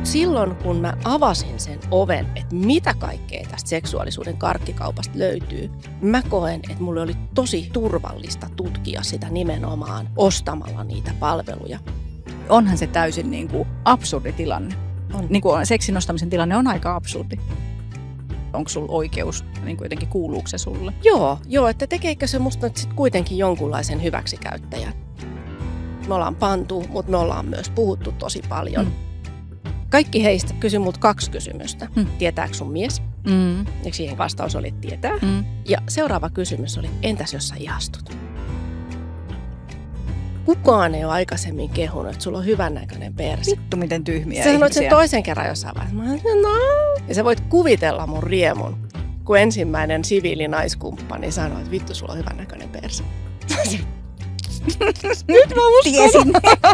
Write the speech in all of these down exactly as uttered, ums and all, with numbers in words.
Mutta silloin, kun mä avasin sen oven, että mitä kaikkea tästä seksuaalisuuden karkkikaupasta löytyy, mä koen, että mulle oli tosi turvallista tutkia sitä nimenomaan ostamalla niitä palveluja. Onhan se täysin niin kuin absurdi tilanne. On. Niin kuin seksin ostamisen tilanne on aika absurdi. Onko sulla oikeus, niin kuin jotenkin kuuluuko se sulle? Joo, joo, että tekeekö se musta nyt sit kuitenkin jonkunlaisen hyväksikäyttäjän. Me ollaan pantu, mutta me ollaan myös puhuttu tosi paljon. Mm. Kaikki heistä kysyi multa kaksi kysymystä. Mm. Tietääkö sun mies? Mm. Ja siihen vastaus oli, että tietää. Mm. Ja seuraava kysymys oli, entäs jos sä ihastut? Kukaan ei ole aikaisemmin kehunut, että sulla on hyvännäköinen perse. Vittu, miten tyhmiä sä ihmisiä. Sanoit sen toisen kerran jossain vaiheessa. Mä sanoin, no. Ja sä voit kuvitella mun riemun, kun ensimmäinen siviilinaiskumppani sanoi, että vittu, sulla on hyvännäköinen perse. Nyt mä uskon. Tiesin.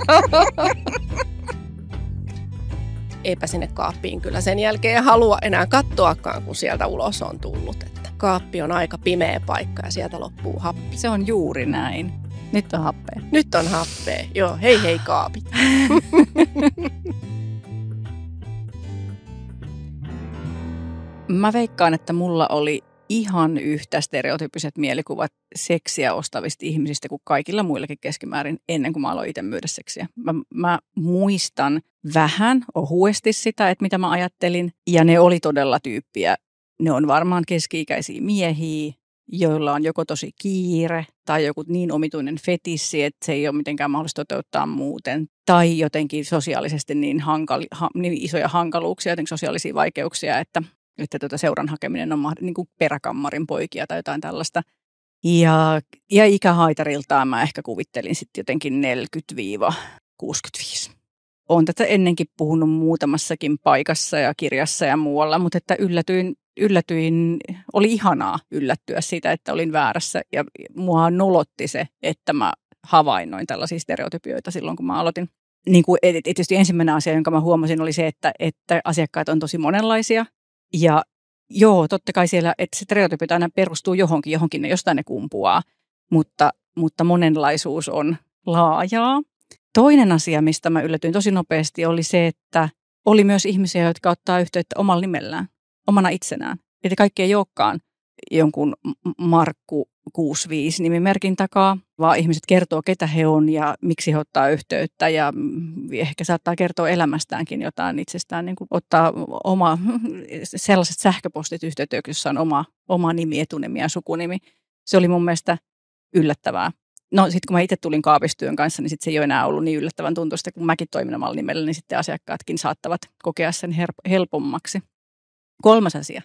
Eipä sinne kaappiin kyllä sen jälkeen halua enää katsoakaan, kun sieltä ulos on tullut. Että kaappi on aika pimeä paikka ja sieltä loppuu happi. Se on juuri näin. Nyt on happea. Nyt on happea. Joo, hei hei kaapit. Mä veikkaan, että mulla oli ihan yhtä stereotyyppiset mielikuvat seksiä ostavista ihmisistä kuin kaikilla muillakin keskimäärin ennen kuin mä aloin itse myydä seksiä. Mä, mä muistan vähän ohuesti sitä, että mitä mä ajattelin. Ja ne oli todella tyyppiä. Ne on varmaan keski-ikäisiä miehiä, joilla on joko tosi kiire tai joku niin omituinen fetissi, että se ei ole mitenkään mahdollista toteuttaa muuten. Tai jotenkin sosiaalisesti niin, hankali, ha, niin isoja hankaluuksia, jotenkin sosiaalisia vaikeuksia, että, että tuota seuran hakeminen on niin kuin peräkammarin poikia tai jotain tällaista. Ja, ja ikähaitariltaan mä ehkä kuvittelin sitten jotenkin neljäkymmentä kuusikymmentäviisi. Olen tätä ennenkin puhunut muutamassakin paikassa ja kirjassa ja muualla, mutta että yllätyin, yllätyin, oli ihanaa yllättyä siitä, että olin väärässä. Ja mua nolotti se, että mä havainnoin tällaisia stereotypioita silloin, kun mä aloitin. Niin kuin, tietysti ensimmäinen asia, jonka mä huomasin, oli se, että, että asiakkaat on tosi monenlaisia. Ja joo, totta kai siellä, että stereotypit aina perustuu johonkin, johonkin ne jostain ne kumpuaa, mutta, mutta monenlaisuus on laajaa. Toinen asia, mistä mä yllätyin tosi nopeasti, oli se, että oli myös ihmisiä, jotka ottaa yhteyttä omalla nimellään, omana itsenään. Että kaikki ei olekaan jonkun Markku kuusikymmentäviisi nimimerkin takaa, vaan ihmiset kertoo, ketä he on ja miksi he ottaa yhteyttä ja ehkä saattaa kertoa elämästäänkin jotain itsestään, niin kuin ottaa oma, sellaiset sähköpostit yhteyttä, jossa on oma, oma nimi, etunimi ja sukunimi. Se oli mun mielestä yllättävää. No sitten kun mä itse tulin kaapistyön kanssa, niin sitten se ei ole enää ollut niin yllättävän tuntuista, kun mäkin toimin omalla nimellä, niin sitten asiakkaatkin saattavat kokea sen helpommaksi. Kolmas asia.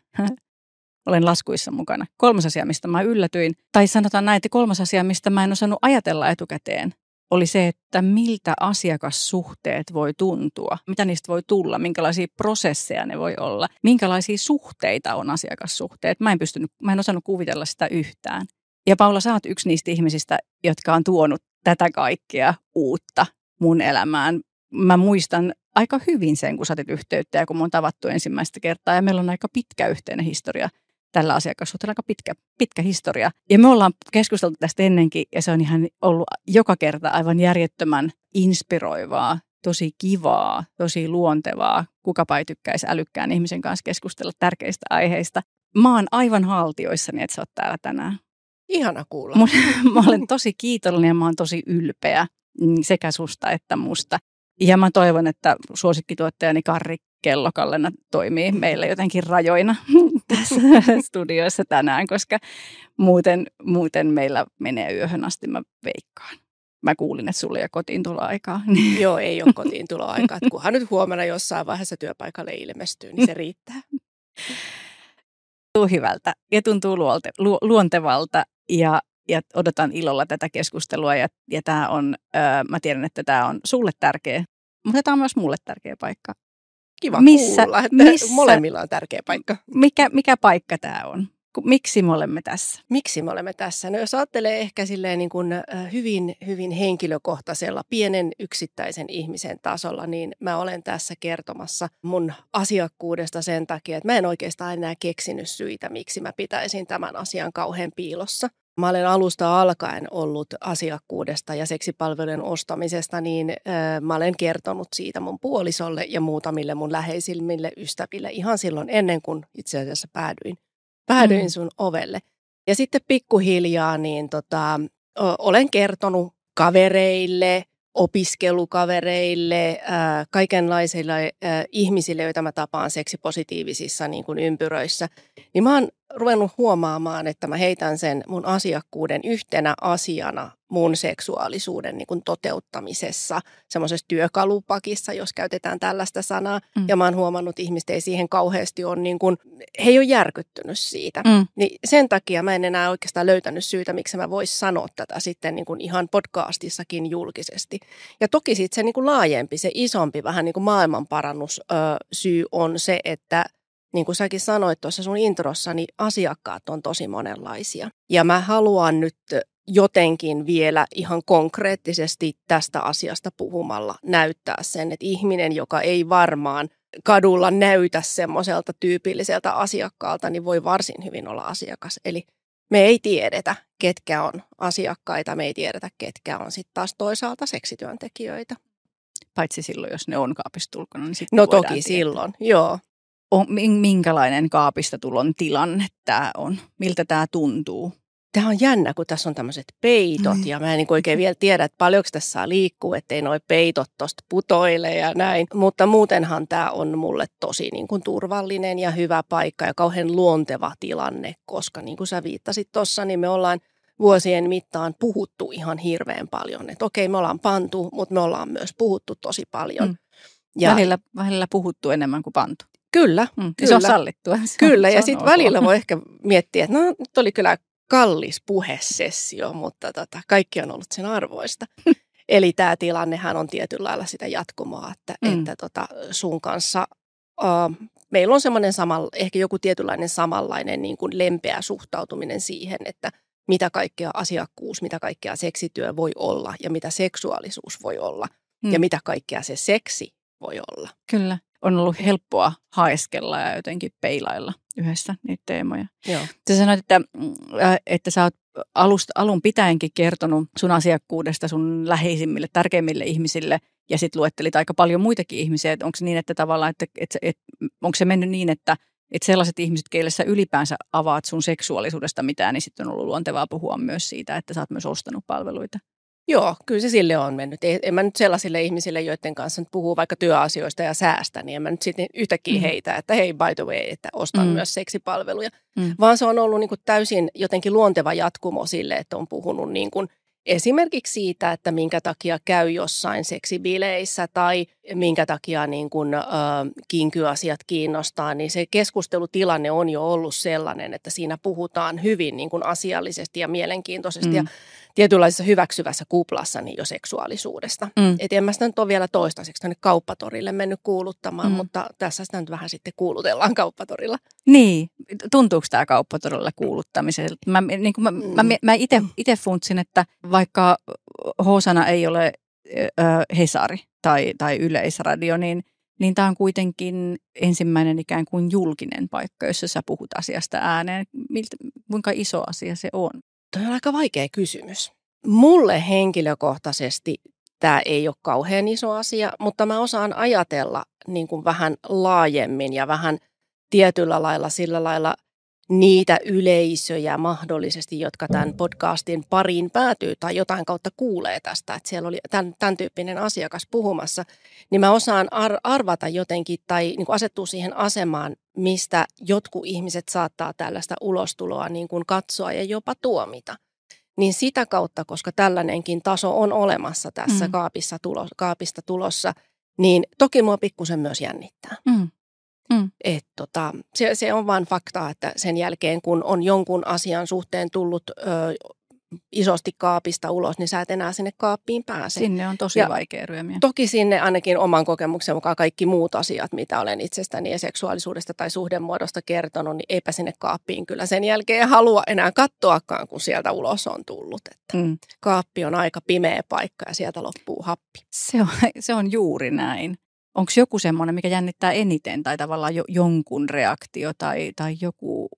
Olen laskuissa mukana. Kolmas asia, mistä mä yllätyin, tai sanotaan näin, että kolmas asia, mistä mä en osannut ajatella etukäteen, oli se, että miltä asiakassuhteet voi tuntua, mitä niistä voi tulla, minkälaisia prosesseja ne voi olla, minkälaisia suhteita on asiakassuhteet. Mä en pystynyt, mä en osannut kuvitella sitä yhtään. Ja Paula, sä oot yksi niistä ihmisistä, jotka on tuonut tätä kaikkea uutta mun elämään. Mä muistan aika hyvin sen, kun sä otit yhteyttä ja kun mä oon tavattu ensimmäistä kertaa. Ja meillä on aika pitkä yhteinen historia tällä asiakassuhteella, aika pitkä, pitkä historia. Ja me ollaan keskusteltu tästä ennenkin ja se on ihan ollut joka kerta aivan järjettömän inspiroivaa, tosi kivaa, tosi luontevaa. Kukapa ei tykkäisi älykkään ihmisen kanssa keskustella tärkeistä aiheista. Mä oon aivan haltioissani, että sä oot täällä tänään. Ihana kuulla. Mä olen tosi kiitollinen ja mä oon tosi ylpeä sekä susta että musta. Ja mä toivon, että suosikkituottajani Karri Kellokallena toimii meillä jotenkin rajoina tässä studioissa tänään, koska muuten, muuten meillä menee yöhön asti, mä veikkaan. Mä kuulin, että sulla ei ole kotiintuloaikaa. Joo, ei ole kotiintuloaikaa. Kunhan nyt huomenna jossain vaiheessa työpaikalle ilmestyy, niin se riittää. Tuntuu hyvältä ja tuntuu luolte, lu, luontevalta ja, ja odotan ilolla tätä keskustelua. Ja, ja tää on, öö, mä tiedän, että tämä on sulle tärkeä, mutta tämä on myös mulle tärkeä paikka. Kiva missä, kuulla, että missä, molemmilla on tärkeä paikka. Mikä, mikä paikka tämä on? Miksi me olemme tässä? Miksi me olemme tässä? No jos ajattelee ehkä silleen niin kuin hyvin, hyvin henkilökohtaisella, pienen yksittäisen ihmisen tasolla, niin mä olen tässä kertomassa mun asiakkuudesta sen takia, että mä en oikeastaan enää keksinyt syitä, miksi mä pitäisin tämän asian kauhean piilossa. Mä olen alusta alkaen ollut asiakkuudesta ja seksipalvelujen ostamisesta, niin äh, mä olen kertonut siitä mun puolisolle ja muutamille mun läheisimmille ystäville ihan silloin ennen kuin itse asiassa päädyin, päädyin mm. sun ovelle. Ja sitten pikkuhiljaa niin tota, o, olen kertonut kavereille, opiskelukavereille, äh, kaikenlaisille äh, ihmisille, joita mä tapaan seksipositiivisissa niin kuin ympyröissä, niin mä oon ruvennut huomaamaan, että mä heitän sen mun asiakkuuden yhtenä asiana mun seksuaalisuuden niin kuin toteuttamisessa, semmoisessa työkalupakissa, jos käytetään tällaista sanaa. Mm. Ja mä oon huomannut, että ihmiset ei siihen kauheasti ole, niin kuin, he ei ole järkyttynyt siitä. Mm. Niin sen takia mä en enää oikeastaan löytänyt syytä, miksi mä vois sanoa tätä sitten niin kuin ihan podcastissakin julkisesti. Ja toki sitten se niin kuin laajempi, se isompi vähän niin kuin maailmanparannussyy on se, että niin kuin säkin sanoit tuossa sun introssa, niin asiakkaat on tosi monenlaisia. Ja mä haluan nyt jotenkin vielä ihan konkreettisesti tästä asiasta puhumalla näyttää sen, että ihminen, joka ei varmaan kadulla näytä semmoiselta tyypilliseltä asiakkaalta, niin voi varsin hyvin olla asiakas. Eli me ei tiedetä, ketkä on asiakkaita, me ei tiedetä, ketkä on sitten taas toisaalta seksityöntekijöitä. Paitsi silloin, jos ne on kaapista ulkona, niin sitten No toki tietää. silloin, joo. On, minkälainen kaapista tulon tilanne tämä on? Miltä tämä tuntuu? Tämä on jännä, kun tässä on tämmöiset peitot mm. ja mä en niin oikein vielä tiedä, että paljonko tässä saa liikkua, ettei noi peitot tuosta putoile ja näin. Mutta muutenhan tämä on mulle tosi niin kuin turvallinen ja hyvä paikka ja kauhean luonteva tilanne, koska niin kuin sä viittasit tuossa, niin me ollaan vuosien mittaan puhuttu ihan hirveän paljon. Että okei, me ollaan pantu, mutta me ollaan myös puhuttu tosi paljon. Mm. Ja välillä, välillä puhuttu enemmän kuin pantu. Kyllä, mm, kyllä. Se on sallittua. Se kyllä, on, ja sitten okay. Välillä voi ehkä miettiä, että no nyt oli kyllä kallis puhesessio, mutta tota, kaikki on ollut sen arvoista. Eli tämä tilannehan on tietyllä lailla sitä jatkumoa, että, mm. että tota, sun kanssa uh, meillä on semmoinen samalla, ehkä joku tietynlainen samanlainen niin kuin lempeä suhtautuminen siihen, että mitä kaikkea asiakkuus, mitä kaikkea seksityö voi olla ja mitä seksuaalisuus voi olla mm. ja mitä kaikkea se seksi voi olla. Kyllä. On ollut helppoa haeskella ja jotenkin peilailla yhdessä niitä teemoja. Joo. Sä sanoit, että, että sä oot alusta, alun pitäenkin kertonut sun asiakkuudesta sun läheisimmille, tärkeimmille ihmisille ja sitten luettelit aika paljon muitakin ihmisiä. Onko se niin, että tavallaan, että, että, että onko se mennyt niin, että, että sellaiset ihmiset, keille sä ylipäänsä avaat sun seksuaalisuudesta mitään, niin sitten on ollut luontevaa puhua myös siitä, että sä oot myös ostanut palveluita? Joo, kyllä se sille on mennyt. En mä nyt sellaisille ihmisille, joiden kanssa nyt puhuu vaikka työasioista ja säästä, niin en mä nyt sitten yhtäkkiä mm. heitä, että hei by the way, että ostan mm. myös seksipalveluja. Mm. Vaan se on ollut niin kuin täysin jotenkin luonteva jatkumo sille, että on puhunut niin kuin esimerkiksi siitä, että minkä takia käy jossain seksibileissä tai minkä takia niin kuin, äh, kinkyasiat kiinnostaa, niin se keskustelutilanne on jo ollut sellainen, että siinä puhutaan hyvin niin kuin asiallisesti ja mielenkiintoisesti mm. ja tietynlaisessa hyväksyvässä kuplassa niin jo seksuaalisuudesta. Mm. Et en mä sitä nyt ole vielä toistaiseksi tänne kauppatorille mennyt kuuluttamaan, mm. mutta tässä sitä nyt vähän sitten kuulutellaan kauppatorilla. Niin, tuntuuko tämä kauppatorilla kuuluttamiselta? Mä, niin mä, mm. mä, mä itse funtsin, että vaikka H-sana ei ole ö, Hesari tai, tai Yleisradio, niin, niin tämä on kuitenkin ensimmäinen ikään kuin julkinen paikka, jossa sä puhut asiasta ääneen. Miltä, kuinka iso asia se on? Tuo on aika vaikea kysymys. Mulle henkilökohtaisesti tämä ei ole kauhean iso asia, mutta mä osaan ajatella niin kuin vähän laajemmin ja vähän tietyllä lailla sillä lailla niitä yleisöjä mahdollisesti, jotka tämän podcastin pariin päätyy tai jotain kautta kuulee tästä, että siellä oli tämän, tämän tyyppinen asiakas puhumassa, niin mä osaan ar- arvata jotenkin tai niin kuin asettua siihen asemaan, mistä jotkut ihmiset saattaa tällaista ulostuloa niin kuin katsoa ja jopa tuomita. Niin sitä kautta, koska tällainenkin taso on olemassa tässä mm. kaapissa tulo, kaapista tulossa, niin toki mua pikkusen myös jännittää. Mm. Mm. Et tota, se, se on vain faktaa, että sen jälkeen kun on jonkun asian suhteen tullut ö, isosti kaapista ulos, niin sä et enää sinne kaappiin pääse. Sinne on tosi ja vaikea ryömiä. Toki sinne ainakin oman kokemuksen mukaan kaikki muut asiat, mitä olen itsestäni ja seksuaalisuudesta tai suhdemuodosta kertonut, niin eipä sinne kaappiin kyllä sen jälkeen halua enää katsoakaan, kun sieltä ulos on tullut. Että mm. kaappi on aika pimeä paikka ja sieltä loppuu happi. Se on, se on juuri näin. Onko joku semmoinen, mikä jännittää eniten tai tavallaan jo, jonkun reaktio tai, tai joku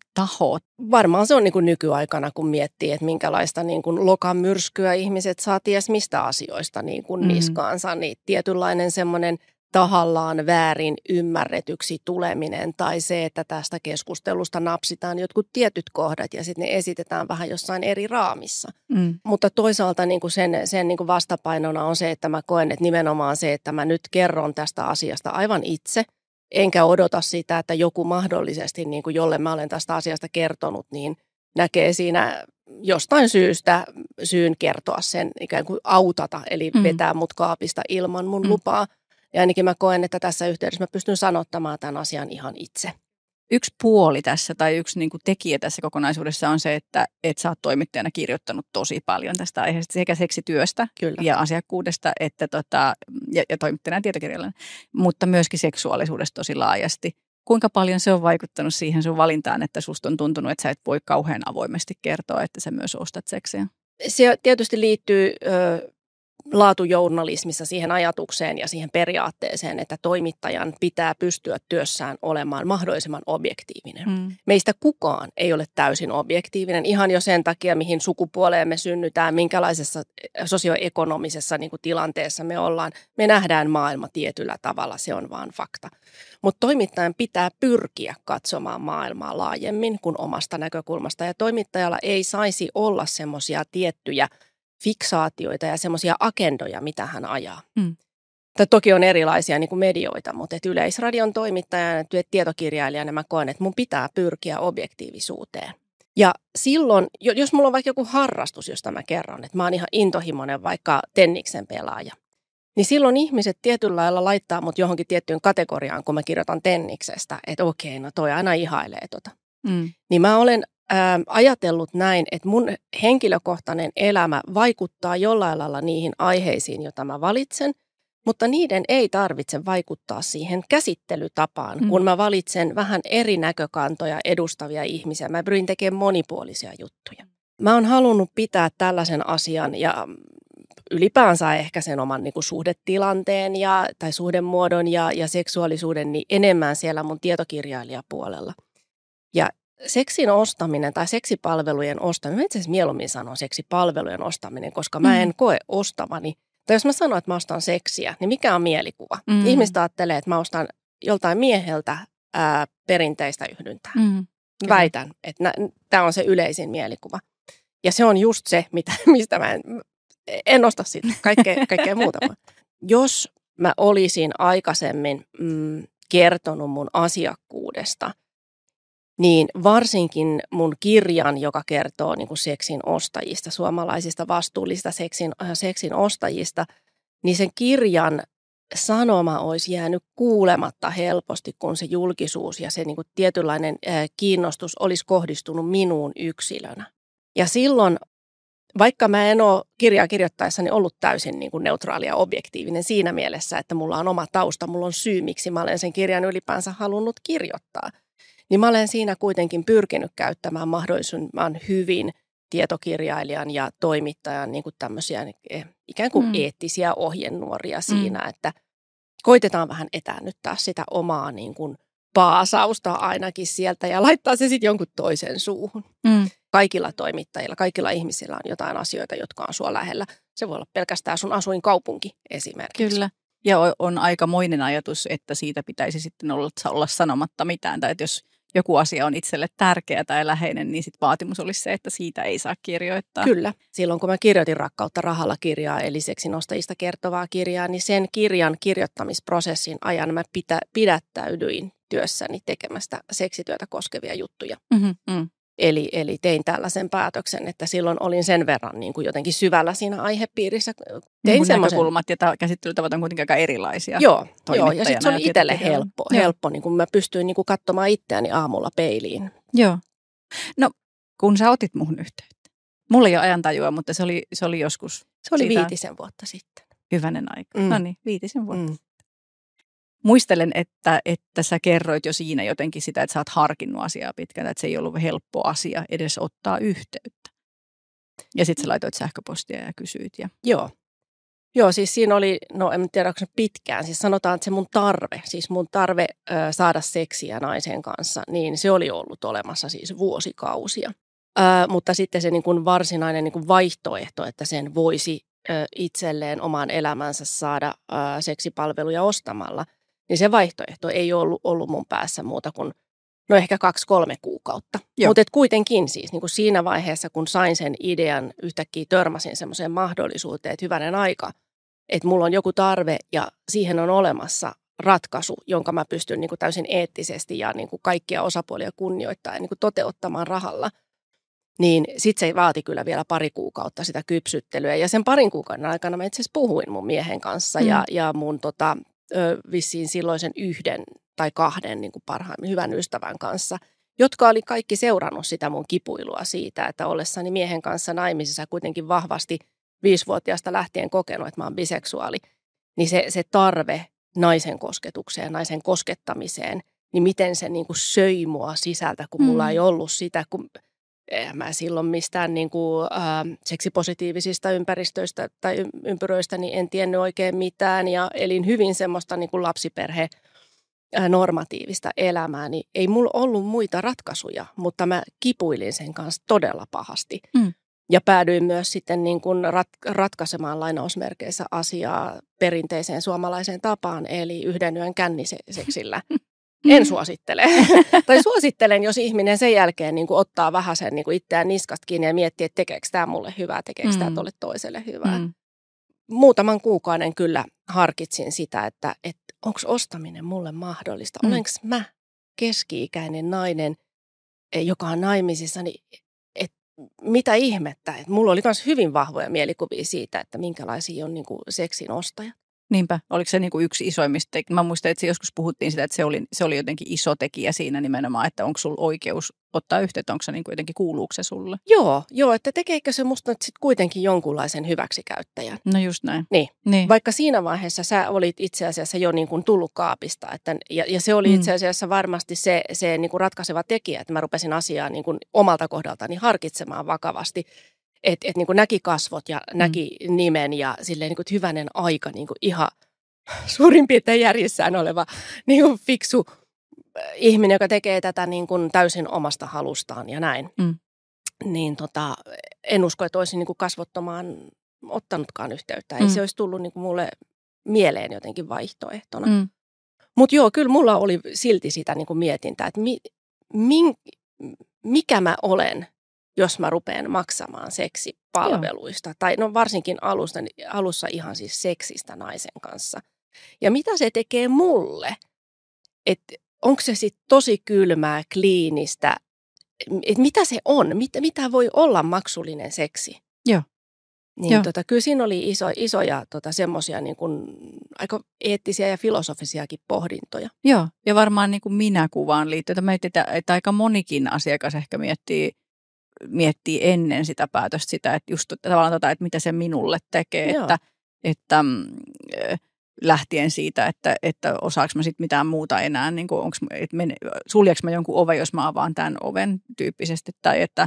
tahot? Varmaan se on niin kuin nykyaikana, kun miettii, että minkälaista niin kuin lokamyrskyä ihmiset saa ties mistä asioista niin kuin Mm. niskaansa, niin tietynlainen semmoinen tahallaan väärin ymmärretyksi tuleminen tai se, että tästä keskustelusta napsitaan jotkut tietyt kohdat ja sitten ne esitetään vähän jossain eri raamissa. Mm. Mutta toisaalta niin kuin sen, sen niin kuin vastapainona on se, että mä koen, että nimenomaan se, että mä nyt kerron tästä asiasta aivan itse, enkä odota sitä, että joku mahdollisesti, niin kuin jolle mä olen tästä asiasta kertonut, niin näkee siinä jostain syystä syyn kertoa sen, ikään kuin autata, eli Mm. vetää mut kaapista ilman mun Mm. lupaa. Ja ainakin mä koen, että tässä yhteydessä mä pystyn sanottamaan tämän asian ihan itse. Yksi puoli tässä tai yksi niin kuin tekijä tässä kokonaisuudessa on se, että et sä oot toimittajana kirjoittanut tosi paljon tästä aiheesta sekä seksityöstä Kyllä. ja asiakkuudesta että tota, ja, ja toimittajana ja tietokirjailijana, mutta myöskin seksuaalisuudesta tosi laajasti. Kuinka paljon se on vaikuttanut siihen sun valintaan, että susta on tuntunut, että sä et voi kauhean avoimesti kertoa, että sä myös ostat seksiä? Se tietysti liittyy ö, laatujournalismissa siihen ajatukseen ja siihen periaatteeseen, että toimittajan pitää pystyä työssään olemaan mahdollisimman objektiivinen. Mm. Meistä kukaan ei ole täysin objektiivinen, ihan jo sen takia, mihin sukupuoleen me synnytään, minkälaisessa sosioekonomisessa niin kuin tilanteessa me ollaan. Me nähdään maailma tietyllä tavalla, se on vaan fakta. Mutta toimittajan pitää pyrkiä katsomaan maailmaa laajemmin kuin omasta näkökulmasta, ja toimittajalla ei saisi olla semmoisia tiettyjä fiksaatioita ja semmoisia agendoja, mitä hän ajaa. Mm. Tai toki on erilaisia niin kuin medioita, mutta et Yleisradion toimittajana, tietokirjailijana mä koen, että mun pitää pyrkiä objektiivisuuteen. Ja silloin, jos mulla on vaikka joku harrastus, josta mä kerron, että mä oon ihan intohimoinen vaikka tenniksen pelaaja, niin silloin ihmiset tietyllä lailla laittaa mut johonkin tiettyyn kategoriaan, kun mä kirjoitan tenniksestä, että okei, no toi aina ihailee tota. Mm. Niin mä olen ää, ajatellut näin, että mun henkilökohtainen elämä vaikuttaa jollain lailla niihin aiheisiin, joita mä valitsen, mutta niiden ei tarvitse vaikuttaa siihen käsittelytapaan, Mm. kun mä valitsen vähän eri näkökantoja edustavia ihmisiä. Mä pyrin tekemään monipuolisia juttuja. Mä oon halunnut pitää tällaisen asian ja ylipäänsä ehkä sen oman niin kuin suhdetilanteen ja, tai suhdemuodon ja, ja seksuaalisuuden niin enemmän siellä mun tietokirjailijapuolella. Ja seksin ostaminen tai seksipalvelujen ostaminen, mä itse asiassa mieluummin sanon seksipalvelujen ostaminen, koska mä en Mm. koe ostavani. Tai jos mä sanon, että mä ostan seksiä, niin mikä on mielikuva? Mm. Ihmiset ajattelee, että mä ostan joltain mieheltä ää, perinteistä yhdyntää. Mm. Väitän, että tämä on se yleisin mielikuva. Ja se on just se, mitä, mistä mä en, en osta sitä, kaikkea, kaikkea muuta. Jos mä olisin aikaisemmin mm, kertonut mun asiakkuudesta, niin varsinkin mun kirjan, joka kertoo niin kuin seksin ostajista, suomalaisista vastuullisista seksin, seksin ostajista, niin sen kirjan sanoma olisi jäänyt kuulematta helposti, kun se julkisuus ja se niin kuin tietynlainen ää, kiinnostus olisi kohdistunut minuun yksilönä. Ja silloin, vaikka mä en ole kirjaa kirjoittaessani ollut täysin niin kuin neutraali ja objektiivinen siinä mielessä, että mulla on oma tausta, mulla on syy, miksi mä olen sen kirjan ylipäänsä halunnut kirjoittaa, niin mä olen siinä kuitenkin pyrkinyt käyttämään mahdollisimman hyvin tietokirjailijan ja toimittajan niin kuin tämmöisiä ikään kuin mm. eettisiä ohjenuoria siinä, mm. että koitetaan vähän etäännyttää sitä omaa niin kuin paasausta ainakin sieltä ja laittaa se sitten jonkun toisen suuhun. Mm. Kaikilla toimittajilla, kaikilla ihmisillä on jotain asioita, jotka on sua lähellä. Se voi olla pelkästään sun asuinkaupunki esimerkiksi. Kyllä. Ja on aikamoinen ajatus, että siitä pitäisi sitten olla, olla sanomatta mitään. Tai että jos joku asia on itselle tärkeä tai läheinen, niin sitten vaatimus olisi se, että siitä ei saa kirjoittaa. Kyllä. Silloin kun mä kirjoitin Rakkautta rahalla -kirjaa, eli seksin ostajista kertovaa kirjaa, niin sen kirjan kirjoittamisprosessin ajan mä pitä, pidättäydyin työssäni tekemästä seksityötä koskevia juttuja. Mm-hmm, mm. Eli, eli tein tällaisen päätöksen, että silloin olin sen verran niin kuin jotenkin syvällä siinä aihepiirissä. Tein semmoisen... Näkökulmat ja käsittelytavat on kuitenkin aika erilaisia. Joo, joo ja sitten se oli itselle helppo. Joo. helppo niin kuin mä pystyin niin kuin katsomaan itseäni aamulla peiliin. Joo. No, kun sä otit muhun yhteyttä. Mulla ei ole ajantajua, mutta se oli, se oli joskus. Se oli siitä... viitisen vuotta sitten. Hyvänen aika. Mm. No niin, viitisen vuotta. Mm. Muistelen, että, että sä kerroit jo siinä jotenkin sitä, että sä oot harkinnut asiaa pitkään, että se ei ollut helppo asia edes ottaa yhteyttä. Ja sitten sä laitoit sähköpostia ja kysyit. Ja... Joo. Joo, siis siinä oli, no en tiedä onko se pitkään, siis sanotaan, että se mun tarve, siis mun tarve ö, saada seksiä naisen kanssa, niin se oli ollut olemassa siis vuosikausia. Ö, mutta sitten se niin kuin varsinainen niin kuin vaihtoehto, että sen voisi ö, itselleen omaan elämänsä saada ö, seksipalveluja ostamalla, niin se vaihtoehto ei ollut ollut mun päässä muuta kuin no ehkä kaksi, kolme kuukautta. Mutta kuitenkin siis niin kuin siinä vaiheessa, kun sain sen idean, yhtäkkiä törmäsin semmoiseen mahdollisuuteen, että hyvänen aika, että mulla on joku tarve ja siihen on olemassa ratkaisu, jonka mä pystyn niin kuin täysin eettisesti ja niin kuin kaikkia osapuolia kunnioittaa ja niin kuin toteuttamaan rahalla. Niin sitten se vaati kyllä vielä pari kuukautta sitä kypsyttelyä. Ja sen parin kuukauden aikana mä itse asiassa puhuin mun miehen kanssa mm. ja, ja mun tota, ö, vissiin silloisen yhden tai kahden niin kuin parhaimmin hyvän ystävän kanssa, jotka oli kaikki seurannut sitä mun kipuilua siitä, että ollessani miehen kanssa naimisissa kuitenkin vahvasti viisivuotiaasta lähtien kokenut, että mä oon biseksuaali, niin se, se tarve naisen kosketukseen, naisen koskettamiseen, niin miten se niin kuin söi mua sisältä, kun mulla mm. ei ollut sitä, kun mä silloin mistään niin kuin, äh, seksipositiivisista ympäristöistä tai ympyröistä, niin en tiennyt oikein mitään ja elin hyvin semmoista niin kuin lapsiperhe normatiivista elämää, niin ei mulla ollut muita ratkaisuja, mutta mä kipuilin sen kanssa todella pahasti. Mm. Ja päädyin myös sitten niin kuin rat- ratkaisemaan lainausmerkeissä asiaa perinteiseen suomalaiseen tapaan, eli yhden yön känniseksillä. En suosittele. Tai suosittelen, jos ihminen sen jälkeen niin kuin ottaa vähän sen niin kuin itseään niskasta kiinni ja miettii, että tekeekö tämä mulle hyvää, tekeekö mm. tämä tolle toiselle hyvää. Mm. Muutaman kuukauden kyllä harkitsin sitä, että, että onko ostaminen mulle mahdollista. Mm. Olenko mä keski-ikäinen nainen, joka on naimisissa, niin et, mitä ihmettä. Et mulla oli myös hyvin vahvoja mielikuvia siitä, että minkälaisia on niin kuin seksin ostajat. Niinpä. Oliko se niin kuin yksi isoimmista? Mä muistan, että joskus puhuttiin sitä, että se oli, se oli jotenkin iso tekijä siinä nimenomaan, että onko sulla oikeus ottaa yhteyttä, onko se niin kuin jotenkin, kuuluuko se sulle? Joo, joo, että tekeekö se musta nyt sit kuitenkin jonkunlaisen hyväksikäyttäjän? No just näin. Niin. niin. Vaikka siinä vaiheessa sä olit itse asiassa jo niin kuin tullut kaapista, että, ja, ja se oli mm. itse asiassa varmasti se, se niin kuin ratkaiseva tekijä, että mä rupesin asiaa niin kuin omalta kohdaltani harkitsemaan vakavasti. Että et niinku näki kasvot ja näki mm. nimen ja silleen niinku, hyvänen aika niinku ihan suurin piirtein järjissään oleva niinku fiksu ihminen, joka tekee tätä niinku täysin omasta halustaan ja näin. Mm. Niin tota, en usko, että olisin niinku kasvottomaan ottanutkaan yhteyttä. Ei mm. se olisi tullut niinku mulle mieleen jotenkin vaihtoehtona. Mm. Mutta joo, kyllä mulla oli silti sitä niinku mietintää, että mi, min, mikä mä olen, jos mä rupean maksamaan seksipalveluista. Joo. Tai no varsinkin alusta, alussa ihan siis seksistä naisen kanssa. Ja mitä se tekee mulle? Että onko se sitten tosi kylmää, kliinistä? Että mitä se on? Mitä, mitä voi olla maksullinen seksi? Joo. Niin Joo. Tota, kyllä siinä oli iso, isoja tota, semmoisia niin kuin aika eettisiä ja filosofisiakin pohdintoja. Joo, ja varmaan niin kuin minäkuvaan liittyen. Että, että aika monikin asiakas ehkä miettii, miettii ennen sitä päätöstä sitä, että just tavallaan tota, että mitä se minulle tekee, että, että äh, lähtien siitä, että, että osaanko mä sitten mitään muuta enää, niin kuin onko, että men, suljeeko mä jonkun oven, jos mä avaan tämän oven tyyppisesti, tai että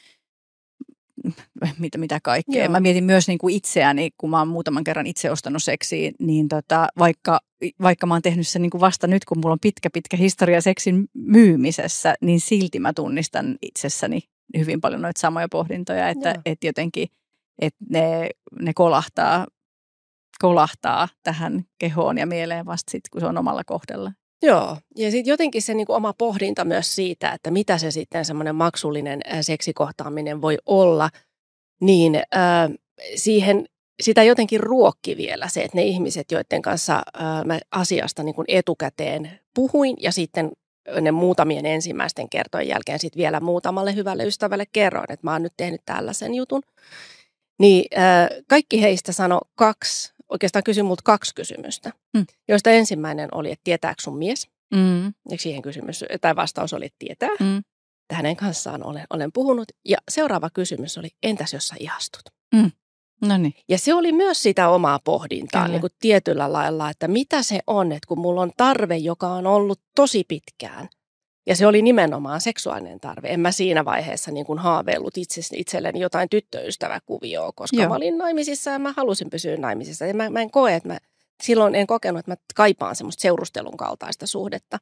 mitä, mitä kaikkea. Joo. Mä mietin myös niin kuin itseäni, kun mä oon muutaman kerran itse ostanut seksiä, niin tota, vaikka, vaikka mä oon tehnyt sen niin kuin vasta nyt, kun mulla on pitkä, pitkä historia seksin myymisessä, niin silti mä tunnistan itsessäni hyvin paljon noita samoja pohdintoja, että, että jotenkin että ne, ne kolahtaa, kolahtaa tähän kehoon ja mieleen vasta sitten, kun se on omalla kohdalla. Joo, ja sitten jotenkin se niinku oma pohdinta myös siitä, että mitä se sitten semmoinen maksullinen äh, seksikohtaaminen voi olla, niin äh, siihen sitä jotenkin ruokki vielä se, että ne ihmiset, joiden kanssa äh, mä asiasta niin kuin etukäteen puhuin ja sitten ne muutamien ensimmäisten kertojen jälkeen sitten vielä muutamalle hyvälle ystävälle kerroin, että mä oon nyt tehnyt tällaisen jutun, niin äh, kaikki heistä sanoi kaksi, oikeastaan kysyi multa kaksi kysymystä, mm. joista ensimmäinen oli, että tietääkö sun mies? Mm. Ja siihen kysymys, tai vastaus oli, että tietää. Mm. Hänen kanssaan olen, olen puhunut. Ja seuraava kysymys oli, entäs jos sä ihastut? Mm. Noniin. Ja se oli myös sitä omaa pohdintaa niin kuin tietyllä lailla, että mitä se on, että kun mulla on tarve, joka on ollut tosi pitkään, Ja se oli nimenomaan seksuaalinen tarve. En mä siinä vaiheessa niin kuin haaveillut itse, itselleni jotain tyttöystäväkuvioa, koska Joo. mä olin naimisissa ja mä halusin pysyä naimisissa. Ja mä, mä en koe, että mä silloin en kokenut, että mä kaipaan semmoista seurustelun kaltaista suhdetta.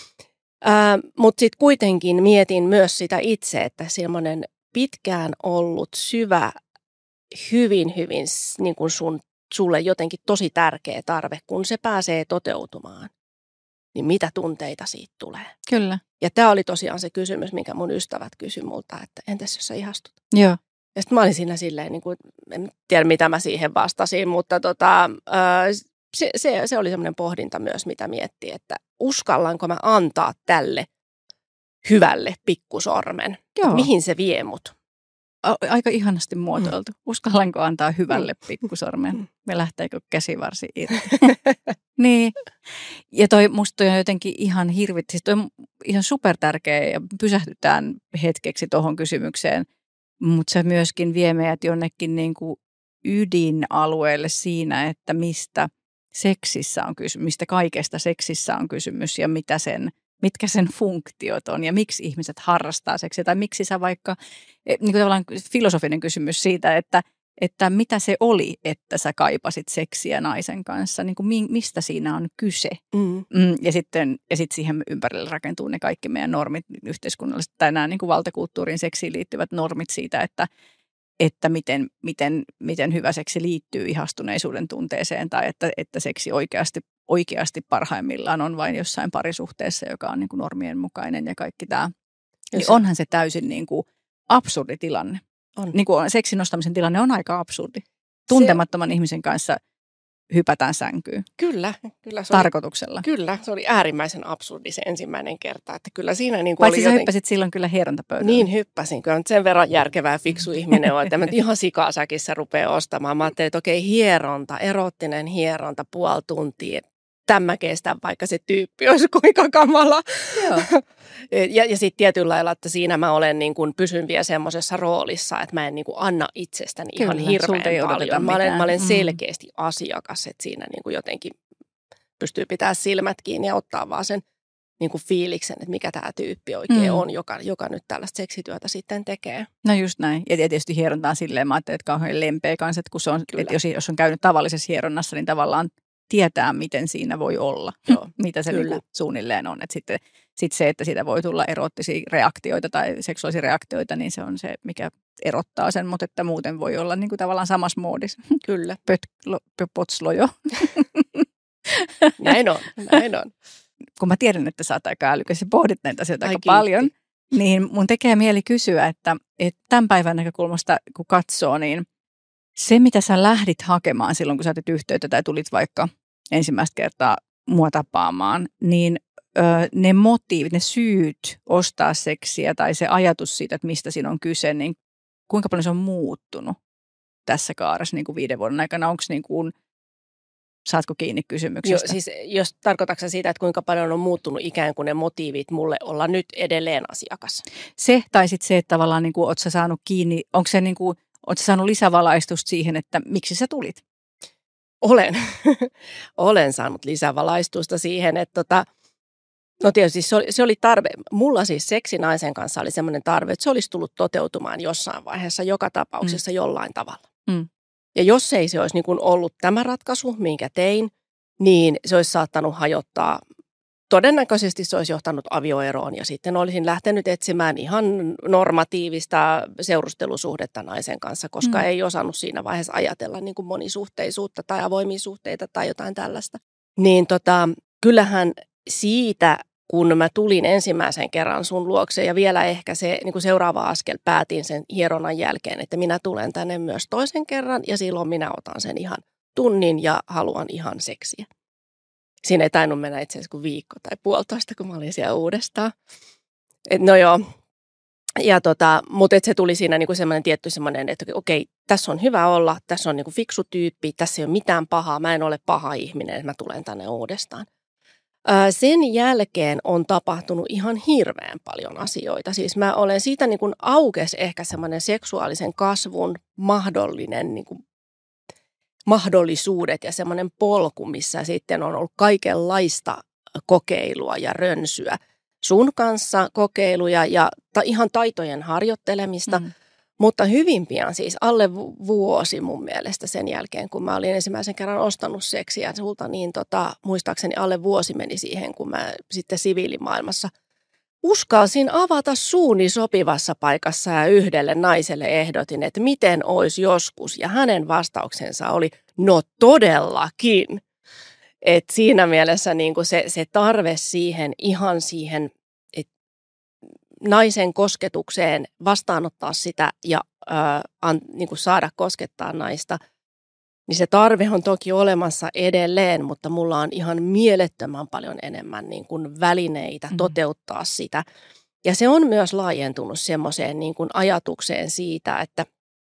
Mutta sitten kuitenkin mietin myös sitä itse, että semmoinen pitkään ollut syvä, hyvin, hyvin niin kuin sun, sulle jotenkin tosi tärkeä tarve, kun se pääsee toteutumaan, niin mitä tunteita siitä tulee? Kyllä. Ja tämä oli tosiaan se kysymys, minkä mun ystävät kysyi multa, että entäs jos sä ihastut? Joo. Ja sitten mä olin siinä silleen, niin kuin, en tiedä mitä mä siihen vastasin, mutta tota, se, se, se oli semmoinen pohdinta myös, mitä miettii, että uskallanko mä antaa tälle hyvälle pikkusormen, mihin se vie mut? Aika ihanasti muotoiltu. Mm. Uskallanko antaa hyvälle pikkusormen? Me lähteekö käsivarsi irti? Niin. Ja toi musta toi on jotenkin ihan hirvit, siis toi on ihan supertärkeä ja pysähdytään hetkeksi tuohon kysymykseen, mutta se myöskin vie meidät jonnekin niin kuin ydinalueelle siinä, että mistä seksissä on kysymys, mistä kaikesta seksissä on kysymys ja mitä sen mitkä sen funktiot on ja miksi ihmiset harrastaa seksiä tai miksi sä vaikka, niin kuin tavallaan filosofinen kysymys siitä, että, että mitä se oli, että sä kaipasit seksiä naisen kanssa, niin kuin mistä siinä on kyse. Mm. Ja sitten ja sit siihen ympärille rakentuu ne kaikki meidän normit yhteiskunnalliset tai nämä niin kuin valtakulttuuriin seksiin liittyvät normit siitä, että että miten, miten, miten hyvä seksi liittyy ihastuneisuuden tunteeseen tai että, että seksi oikeasti, oikeasti parhaimmillaan on vain jossain parisuhteessa, joka on niin kuin normien mukainen ja kaikki tämä. Niin onhan se täysin niin kuin absurdi tilanne. On. Niin kuin seksin nostamisen tilanne on aika absurdi. Tuntemattoman se ihmisen kanssa hypätään sänkyyn. Kyllä. kyllä se Tarkoituksella. Oli, kyllä, se oli äärimmäisen absurdi se ensimmäinen kerta. Että kyllä siinä niin kuin Paitsi oli sä joten... hyppäsit silloin kyllä hierontapöydällä. Niin hyppäsin. Kyllä nyt sen verran järkevää fiksu ihminen on, että mä ihan sikasäkissä rupeaa ostamaan. Mä ajattelin, että okei, hieronta, erottinen hieronta, puoli tuntia. Tämä kestää, vaikka se tyyppi olisi kuinka kamala. Joo. Ja, ja sitten tietyllä lailla, että siinä mä olen niin kuin, pysyn vielä semmoisessa roolissa, että mä en niin kuin, anna itsestäni Kyllä, ihan hirveän paljon. Mä olen, mä olen selkeästi mm. asiakas, että siinä niin kuin, jotenkin pystyy pitää silmät kiinni ja ottaa vaan sen niin kuin, fiiliksen, että mikä tämä tyyppi oikein mm. on, joka, joka nyt tällaista seksityötä sitten tekee. No just näin. Ja tietysti hierontaan silleen, mä ajattelin, että kauhean lempeä kanssa, että kun se on, että jos, jos on käynyt tavallisessa hieronnassa, niin tavallaan tietää, miten siinä voi olla, Joo, mitä se niinku suunnilleen on. Et sitten sit se, että siitä voi tulla eroottisia reaktioita tai seksuaalisia reaktioita, niin se on se, mikä erottaa sen, mutta että muuten voi olla niinku tavallaan samassa moodissa. Kyllä. Potslojo. Näin on, näin on. Kun mä tiedän, että sä oot aika älykäs ja pohdit näitä asioita aika paljon, niin mun tekee mieli kysyä, että, että tämän päivän näkökulmasta kun katsoo, niin se, mitä sä lähdit hakemaan silloin, kun sä otit yhteyttä tai tulit vaikka ensimmäistä kertaa mua tapaamaan, niin ö, ne motiivit, ne syyt ostaa seksiä tai se ajatus siitä, että mistä siinä on kyse, niin kuinka paljon se on muuttunut tässä kaaressa niin kuin viiden vuoden aikana? Onko niin kuin, saatko kiinni kysymyksestä? Jo, siis jos tarkoitatko siitä, että kuinka paljon on muuttunut ikään kuin ne motiivit mulle olla nyt edelleen asiakas? Se tai sitten se, että tavallaan niin kuin, oot sä saanut kiinni, onko se niin kuin, oletko saanut lisävalaistusta siihen, että miksi sä tulit? Olen. Olen saanut lisävalaistusta siihen, että tota, no tietysti se oli, se oli tarve. Mulla siis seksi naisen kanssa oli semmoinen tarve, että se olisi tullut toteutumaan jossain vaiheessa, joka tapauksessa mm. jollain tavalla. Mm. Ja jos ei se olisi niin kuin ollut tämä ratkaisu, minkä tein, niin se olisi saattanut hajottaa. Todennäköisesti se olisi johtanut avioeroon ja sitten olisin lähtenyt etsimään ihan normatiivista seurustelusuhdetta naisen kanssa, koska mm. ei osannut siinä vaiheessa ajatella niin kuin monisuhteisuutta tai avoimia suhteita tai jotain tällaista. Niin tota, kyllähän siitä, kun mä tulin ensimmäisen kerran sun luokse ja vielä ehkä se niin kuin seuraava askel päätin sen hieronnan jälkeen, että minä tulen tänne myös toisen kerran ja silloin minä otan sen ihan tunnin ja haluan ihan seksiä. Siinä ei tainnut mennä itse asiassa kuin viikko tai puolitoista, kun mä olin siellä uudestaan. Et no joo, ja tota, mutta et se tuli siinä niinku semmoinen tietty semmoinen, että okei, tässä on hyvä olla, tässä on niinku fiksu tyyppi, tässä ei ole mitään pahaa, mä en ole paha ihminen, että mä tulen tänne uudestaan. Ää, sen jälkeen on tapahtunut ihan hirveän paljon asioita. Siis mä olen siitä niinku aukesi ehkä semmoinen seksuaalisen kasvun mahdollinen niinku mahdollisuudet ja semmoinen polku, missä sitten on ollut kaikenlaista kokeilua ja rönsyä. sun kanssa kokeiluja ja ta, ihan taitojen harjoittelemista, mm. mutta hyvin pian siis alle vuosi mun mielestä sen jälkeen, kun mä olin ensimmäisen kerran ostanut seksiä sulta, niin tota, muistaakseni alle vuosi meni siihen, kun mä sitten siviilimaailmassa uskalsin avata suuni sopivassa paikassa ja yhdelle naiselle ehdotin, että miten olisi joskus. Ja hänen vastauksensa oli, no todellakin. Et siinä mielessä niin kuin se, se tarve siihen, ihan siihen naisen kosketukseen, vastaanottaa sitä ja ää, an, niin kuin saada koskettaa naista, niin se tarve on toki olemassa edelleen, mutta mulla on ihan mielettömän paljon enemmän niin kuin välineitä mm. toteuttaa sitä. Ja se on myös laajentunut semmoiseen niin kuin ajatukseen siitä, että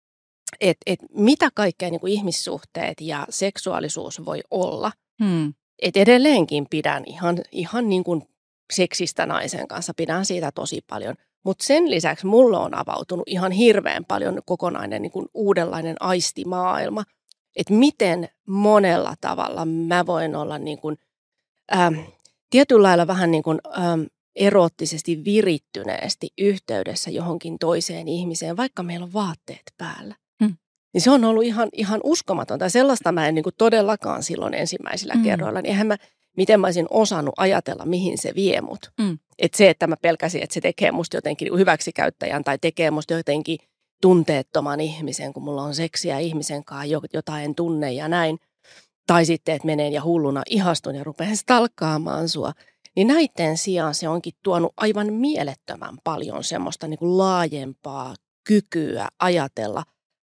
et, et mitä kaikkea niin kuin ihmissuhteet ja seksuaalisuus voi olla. Mm. Et edelleenkin pidän ihan, ihan niin kuin seksistä naisen kanssa, pidän siitä tosi paljon. Mutta sen lisäksi mulla on avautunut ihan hirveän paljon kokonainen niin kuin uudenlainen aistimaailma. Että miten monella tavalla mä voin olla niin kuin, ähm, tietyllä lailla vähän niin kuin, ähm, eroottisesti virittyneesti yhteydessä johonkin toiseen ihmiseen, vaikka meillä on vaatteet päällä. Hmm. Niin se on ollut ihan, ihan uskomatonta. Sellaista mä en niin kuin todellakaan silloin ensimmäisillä hmm. kerroilla. Niin eihän mä, miten mä olisin osannut ajatella, mihin se vie mut. Hmm. Että se, että mä pelkäsin, että se tekee musta jotenkin hyväksikäyttäjän tai tekee musta jotenkin tunteettoman ihmisen, kun mulla on seksiä ihmisen kanssa, jota en tunne ja näin. Tai sitten, että menen ja hulluna ihastun ja rupean stalkkaamaan sua. Niin näiden sijaan se onkin tuonut aivan mielettömän paljon semmoista niin kuin laajempaa kykyä ajatella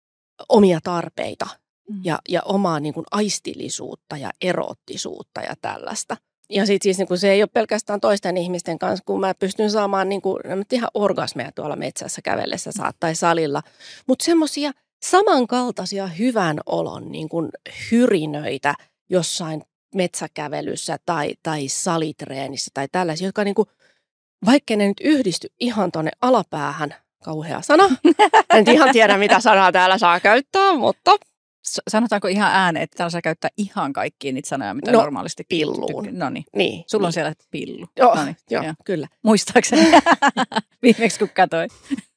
omia tarpeita mm. ja, ja omaa niin kuin aistillisuutta ja eroottisuutta ja tällaista. Ja sitten siis niin kuin se ei ole pelkästään toisten ihmisten kanssa, kun mä pystyn saamaan niin kuin, ihan orgasmeja tuolla metsässä kävellessä tai salilla. Mutta semmoisia samankaltaisia hyvän olon niin kuin hyrinöitä jossain metsäkävelyssä tai, tai salitreenissä tai tällaisia, jotka niin kuin, vaikka ne nyt yhdisty ihan tuonne alapäähän, kauhea sana. En ihan tiedä, mitä sanaa täällä saa käyttää, mutta sanotaanko ihan ääneen, että täällä saa käyttää ihan kaikkia niitä sanoja, mitä no, normaalisti pilluun. Tyk- no niin. niin. Sulla niin. on siellä pillu. Joo, Noniin, joo, joo. Kyllä. Muistaakseni viimeksi kun katsoin.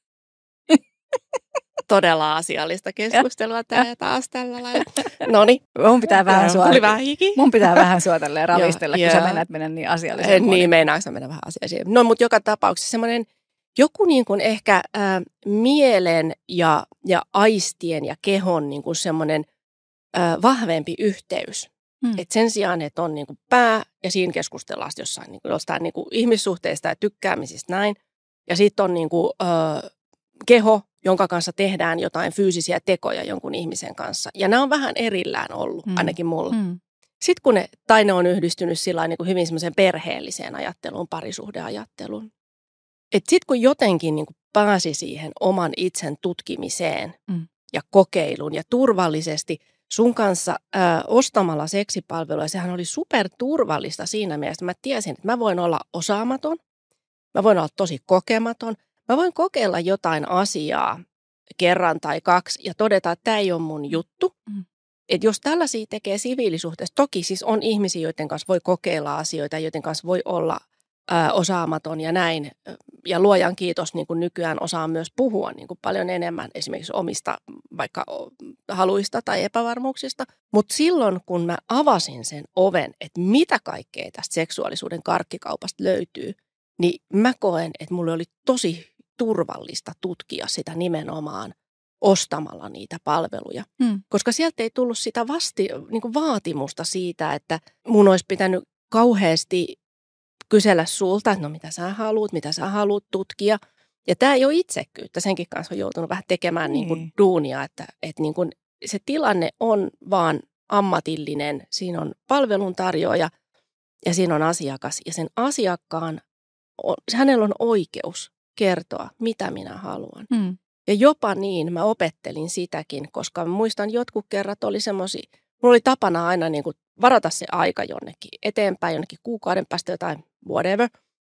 Todella asiallista keskustelua tää taas tällä lailla. Noniin. Mun pitää vähän sua. Tuli vähän hiki. Mun pitää vähän sua tälleen ravistella, kun sä mennät mennä niin asialliseen. Niin, meinaanko mennä vähän asialliseen. No, mutta joka tapauksessa semmoinen joku niin kuin ehkä äh, mielen ja, ja aistien ja kehon niin kuin semmoinen äh, vahvempi yhteys. Hmm. Et sen sijaan, että on niin kuin pää ja siinä keskustellaan jossain niin kuin, jostain niin kuin ihmissuhteista ja tykkäämisistä näin. Ja sitten on niin kuin, äh, keho, jonka kanssa tehdään jotain fyysisiä tekoja jonkun ihmisen kanssa. Ja nämä on vähän erillään ollut, hmm. ainakin mulla. Hmm. Sitten kun ne, tai ne on yhdistynyt sillä niin kuin hyvin semmoiseen perheelliseen ajatteluun, parisuhdeajatteluun. Että sitten kun jotenkin niin kuin pääsi siihen oman itsen tutkimiseen mm. ja kokeiluun ja turvallisesti sun kanssa ö, ostamalla seksipalveluja, sehän oli superturvallista siinä mielessä. Mä tiesin, että mä voin olla osaamaton, mä voin olla tosi kokematon, mä voin kokeilla jotain asiaa kerran tai kaksi ja todeta, että tämä ei ole mun juttu. Mm. Että jos tällaisia tekee siviilisuhteessa, toki siis on ihmisiä, joiden kanssa voi kokeilla asioita, joiden kanssa voi olla Ö, osaamaton ja näin. Ja luojan kiitos, niin kuin nykyään osaan myös puhua niin kuin paljon enemmän esimerkiksi omista vaikka haluista tai epävarmuuksista. Mutta silloin, kun mä avasin sen oven, että mitä kaikkea tästä seksuaalisuuden karkkikaupasta löytyy, niin mä koen, että mulle oli tosi turvallista tutkia sitä nimenomaan ostamalla niitä palveluja. Hmm. Koska sieltä ei tullut sitä vasti, niin kuin vaatimusta siitä, että mun olisi pitänyt kauheasti kysellä sulta, että no mitä sä haluut, mitä sä haluut tutkia. Ja tämä ei ole itsekkyyttä, senkin kanssa on joutunut vähän tekemään niin. Niin kuin duunia, että, että niin kuin se tilanne on vaan ammatillinen. Siinä on palveluntarjoaja ja siinä on asiakas. Ja sen asiakkaan, on, hänellä on oikeus kertoa, mitä minä haluan. Hmm. Ja jopa niin mä opettelin sitäkin, koska muistan jotkut kerrat oli semmoisia, mulla oli tapana aina niin kuin varata se aika jonnekin eteenpäin, jonnekin kuukauden päästä jotain whatever.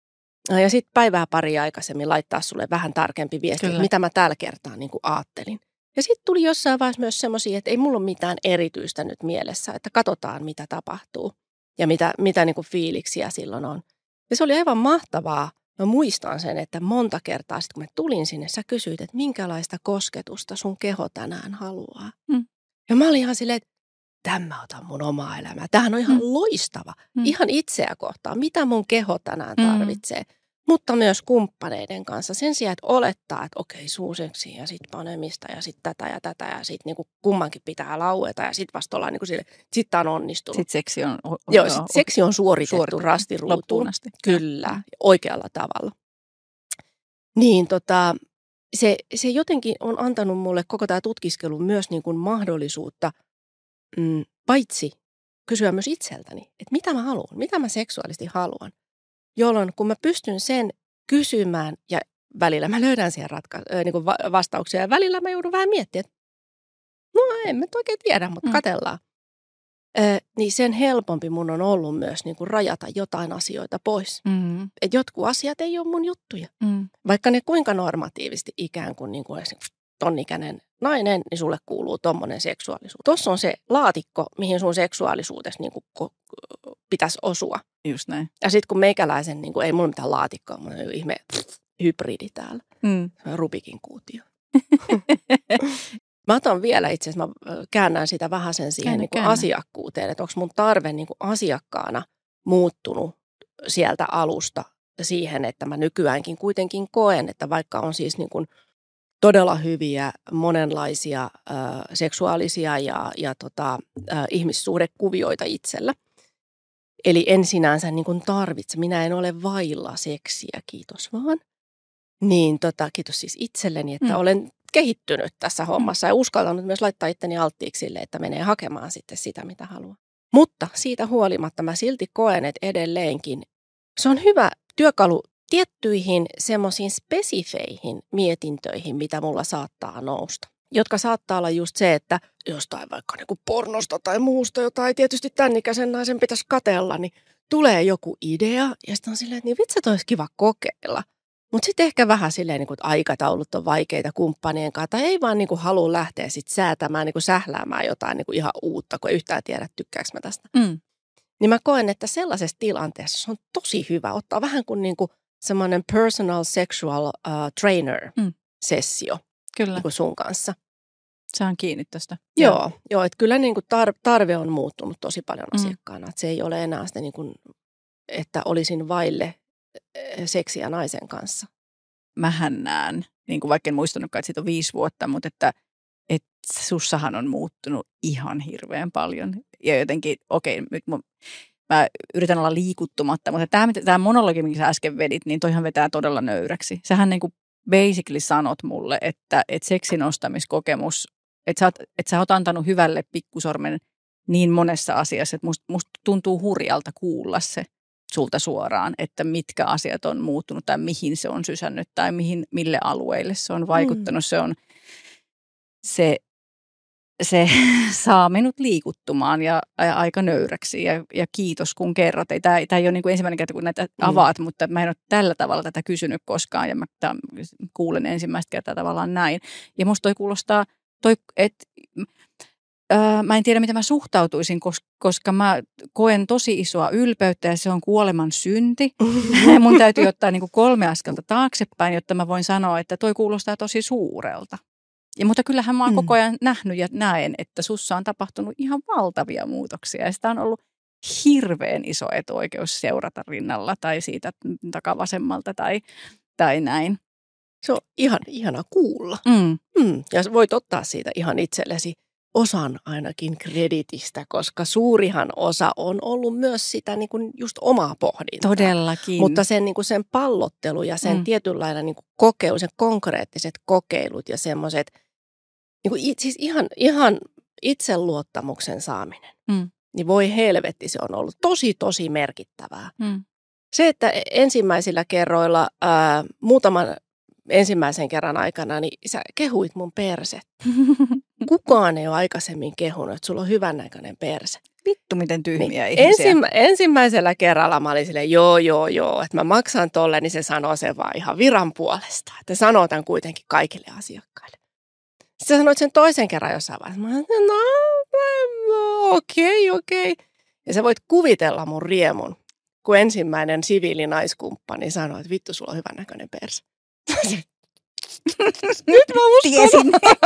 Ja sitten päivää pari aikaisemmin laittaa sulle vähän tarkempi viesti, mitä mä tällä kertaa niin kuin ajattelin. Ja sitten tuli jossain vaiheessa myös semmoisia, että ei mulla ole mitään erityistä nyt mielessä, että katsotaan mitä tapahtuu ja mitä, mitä niin kuin fiiliksiä silloin on. Ja se oli aivan mahtavaa mä muistan sen, että monta kertaa sitten kun mä tulin sinne, sä kysyit, että minkälaista kosketusta sun keho tänään haluaa. Mm. Ja mä olin ihan silleen, että tämän mä otan mun omaa elämää. Tämähän on ihan mm. loistava. Mm. Ihan itseä kohtaan, mitä mun keho tänään tarvitsee. Mm. Mutta myös kumppaneiden kanssa. Sen sijaan, että olettaa, että okei, suuseksi ja sitten panemista ja sitten tätä ja tätä ja sitten niinku kummankin pitää laueta ja sitten vasta ollaan niinku sille, sitten tämä on onnistunut. Sitten seksi on, o, Joo, sit seksi on suoritettu, suoritettu rastiruutuun. Kyllä, oikealla tavalla. Niin tota, se, se jotenkin on antanut mulle koko tämä tutkiskelu myös niin kuin mahdollisuutta mm, paitsi kysyä myös itseltäni, että mitä mä haluan, mitä mä seksuaalisesti haluan. Jolloin kun mä pystyn sen kysymään ja välillä mä löydän siihen ratka- äh, niin kuin va- vastauksia ja välillä mä joudun vähän miettimään, että no en mä oikein tiedä, mutta mm. katsellaan. Äh, niin sen helpompi mun on ollut myös niin kuin rajata jotain asioita pois. Mm. Että jotkut asiat ei ole mun juttuja. Mm. Vaikka ne kuinka normatiivisesti ikään kuin, niin kuin tonnikäinen nainen, niin sulle kuuluu tommonen seksuaalisuus. Tuossa on se laatikko, mihin sun seksuaalisuudessa niin kuin pitäisi osua. Just näin. Ja sitten kun meikäläisen, niin kuin, ei mulla mitään laatikkoa, mulla on ihme pff, hybridi täällä. Mm. Se on Rubikin kuutio. Mä otan vielä itse asiassa, mä käännän sitä vähän sen siihen niin kuin asiakkuuteen, että onko mun tarve niin kuin asiakkaana muuttunut sieltä alusta siihen, että mä nykyäänkin kuitenkin koen, että vaikka on siis niin kuin todella hyviä monenlaisia äh, seksuaalisia ja, ja tota, äh, ihmissuhdekuvioita itsellä. Eli en sinänsä niin kuin tarvitse, minä en ole vailla seksiä, kiitos vaan. Niin tota, kiitos siis itselleni, että mm. olen kehittynyt tässä hommassa ja uskaltanut myös laittaa itteni alttiiksi sille, että menee hakemaan sitten sitä, mitä haluaa. Mutta siitä huolimatta mä silti koen, että edelleenkin se on hyvä työkalu tiettyihin semmoisiin spesifeihin mietintöihin, mitä mulla saattaa nousta. Jotka saattaa olla just se, että jostain vaikka niinku pornosta tai muusta, jota ei tietysti tämän ikäisen naisen pitäisi katsella, niin tulee joku idea ja sitten on silleen, että niin vitsi, että olisi kiva kokeilla. Mutta sitten ehkä vähän silleen, niin kuin, että aikataulut on vaikeita kumppanien kanssa, tai ei vaan niin kuin halua lähteä sitten säätämään, niin kuin sähläämään jotain niin kuin ihan uutta, kun ei yhtään tiedä, tykkääkö mä tästä. Mm. Niin mä koen, että sellaisessa tilanteessa se on tosi hyvä ottaa vähän kuin, niin kuin semmoinen personal sexual uh, trainer-sessio mm. Kyllä. Niin kuin sun kanssa. Saan kiinni tästä. Joo, joo. joo että kyllä niin kuin tar- tarve on muuttunut tosi paljon mm. asiakkaana. Että se ei ole enää sitä, niin kuin, että olisin vaille seksiä naisen kanssa. Mähän näen, niin kuin vaikka en muistanutkaan, että siitä on viisi vuotta, mutta että, että sussahan on muuttunut ihan hirveän paljon. Ja jotenkin, okei, nyt mä, mä yritän olla liikuttumatta, mutta tämä, tämä monologi, minkä sä äsken vedit, niin toihan vetää todella nöyräksi. Sähän niin kuin basically sanot mulle, että, että seksin ostamiskokemus, että sä, oot, että sä oot antanut hyvälle pikkusormen niin monessa asiassa, että musta, musta tuntuu hurjalta kuulla se sulta suoraan, että mitkä asiat on muuttunut tai mihin se on sysännyt tai mihin, mille alueille se on vaikuttanut. Mm. Se, on, se, se saa minut liikuttumaan ja, ja aika nöyräksi ja, ja kiitos kun kerrot. Ei, tämä, tämä ei ole niin kuin ensimmäinen kerta kun näitä avaat, mm. mutta mä en ole tällä tavalla tätä kysynyt koskaan ja mä tämän, kuulen ensimmäistä kertaa tavallaan näin. Ja musta toi kuulostaa, toi, että Öö, mä en tiedä, miten mä suhtautuisin, koska mä koen tosi isoa ylpeyttä ja se on kuoleman synti. Mun täytyy ottaa niin kuin kolme askelta taaksepäin, jotta mä voin sanoa, että toi kuulostaa tosi suurelta. Ja, mutta kyllähän mä oon mm. koko ajan nähnyt ja näen, että sussa on tapahtunut ihan valtavia muutoksia. Ja sitä on ollut hirveän iso etuoikeus seurata rinnalla tai siitä takavasemmalta tai, tai näin. Se on ihan ihana kuulla. Mm. Mm. Ja voit ottaa siitä ihan itsellesi osan ainakin kreditistä, koska suurihan osa on ollut myös sitä niin kuin just omaa pohdintaa. Todellakin. Mutta sen, niin kuin sen pallottelu ja sen mm. tietynlainen niin kuin kokeilu, sen konkreettiset kokeilut ja semmoiset, niin kuin, siis ihan, ihan itseluottamuksen saaminen, mm. niin voi helvetti, se on ollut tosi, tosi merkittävää. Mm. Se, että ensimmäisillä kerroilla, ää, muutaman ensimmäisen kerran aikana, niin sä kehuit mun perset. Kukaan ei ole aikaisemmin kehunut, että sulla on hyvännäköinen perse. Vittu, miten tyhmiä niin ihmisiä. Ensimmä, ensimmäisellä kerralla mä olin silleen, joo, joo, joo, että mä maksan tolle, niin se sanoo sen vaan ihan viran puolesta. Että sanoo tämän kuitenkin kaikille asiakkaille. Sitten sä sanoit sen toisen kerran jossain vaiheessa. Mä sanoin, no, okei, okei. Ja sä voit kuvitella mun riemun, kun ensimmäinen siviilinaiskumppani sanoi, että vittu, sulla on hyvän näköinen perse. Nyt mä uskon. Tiesin.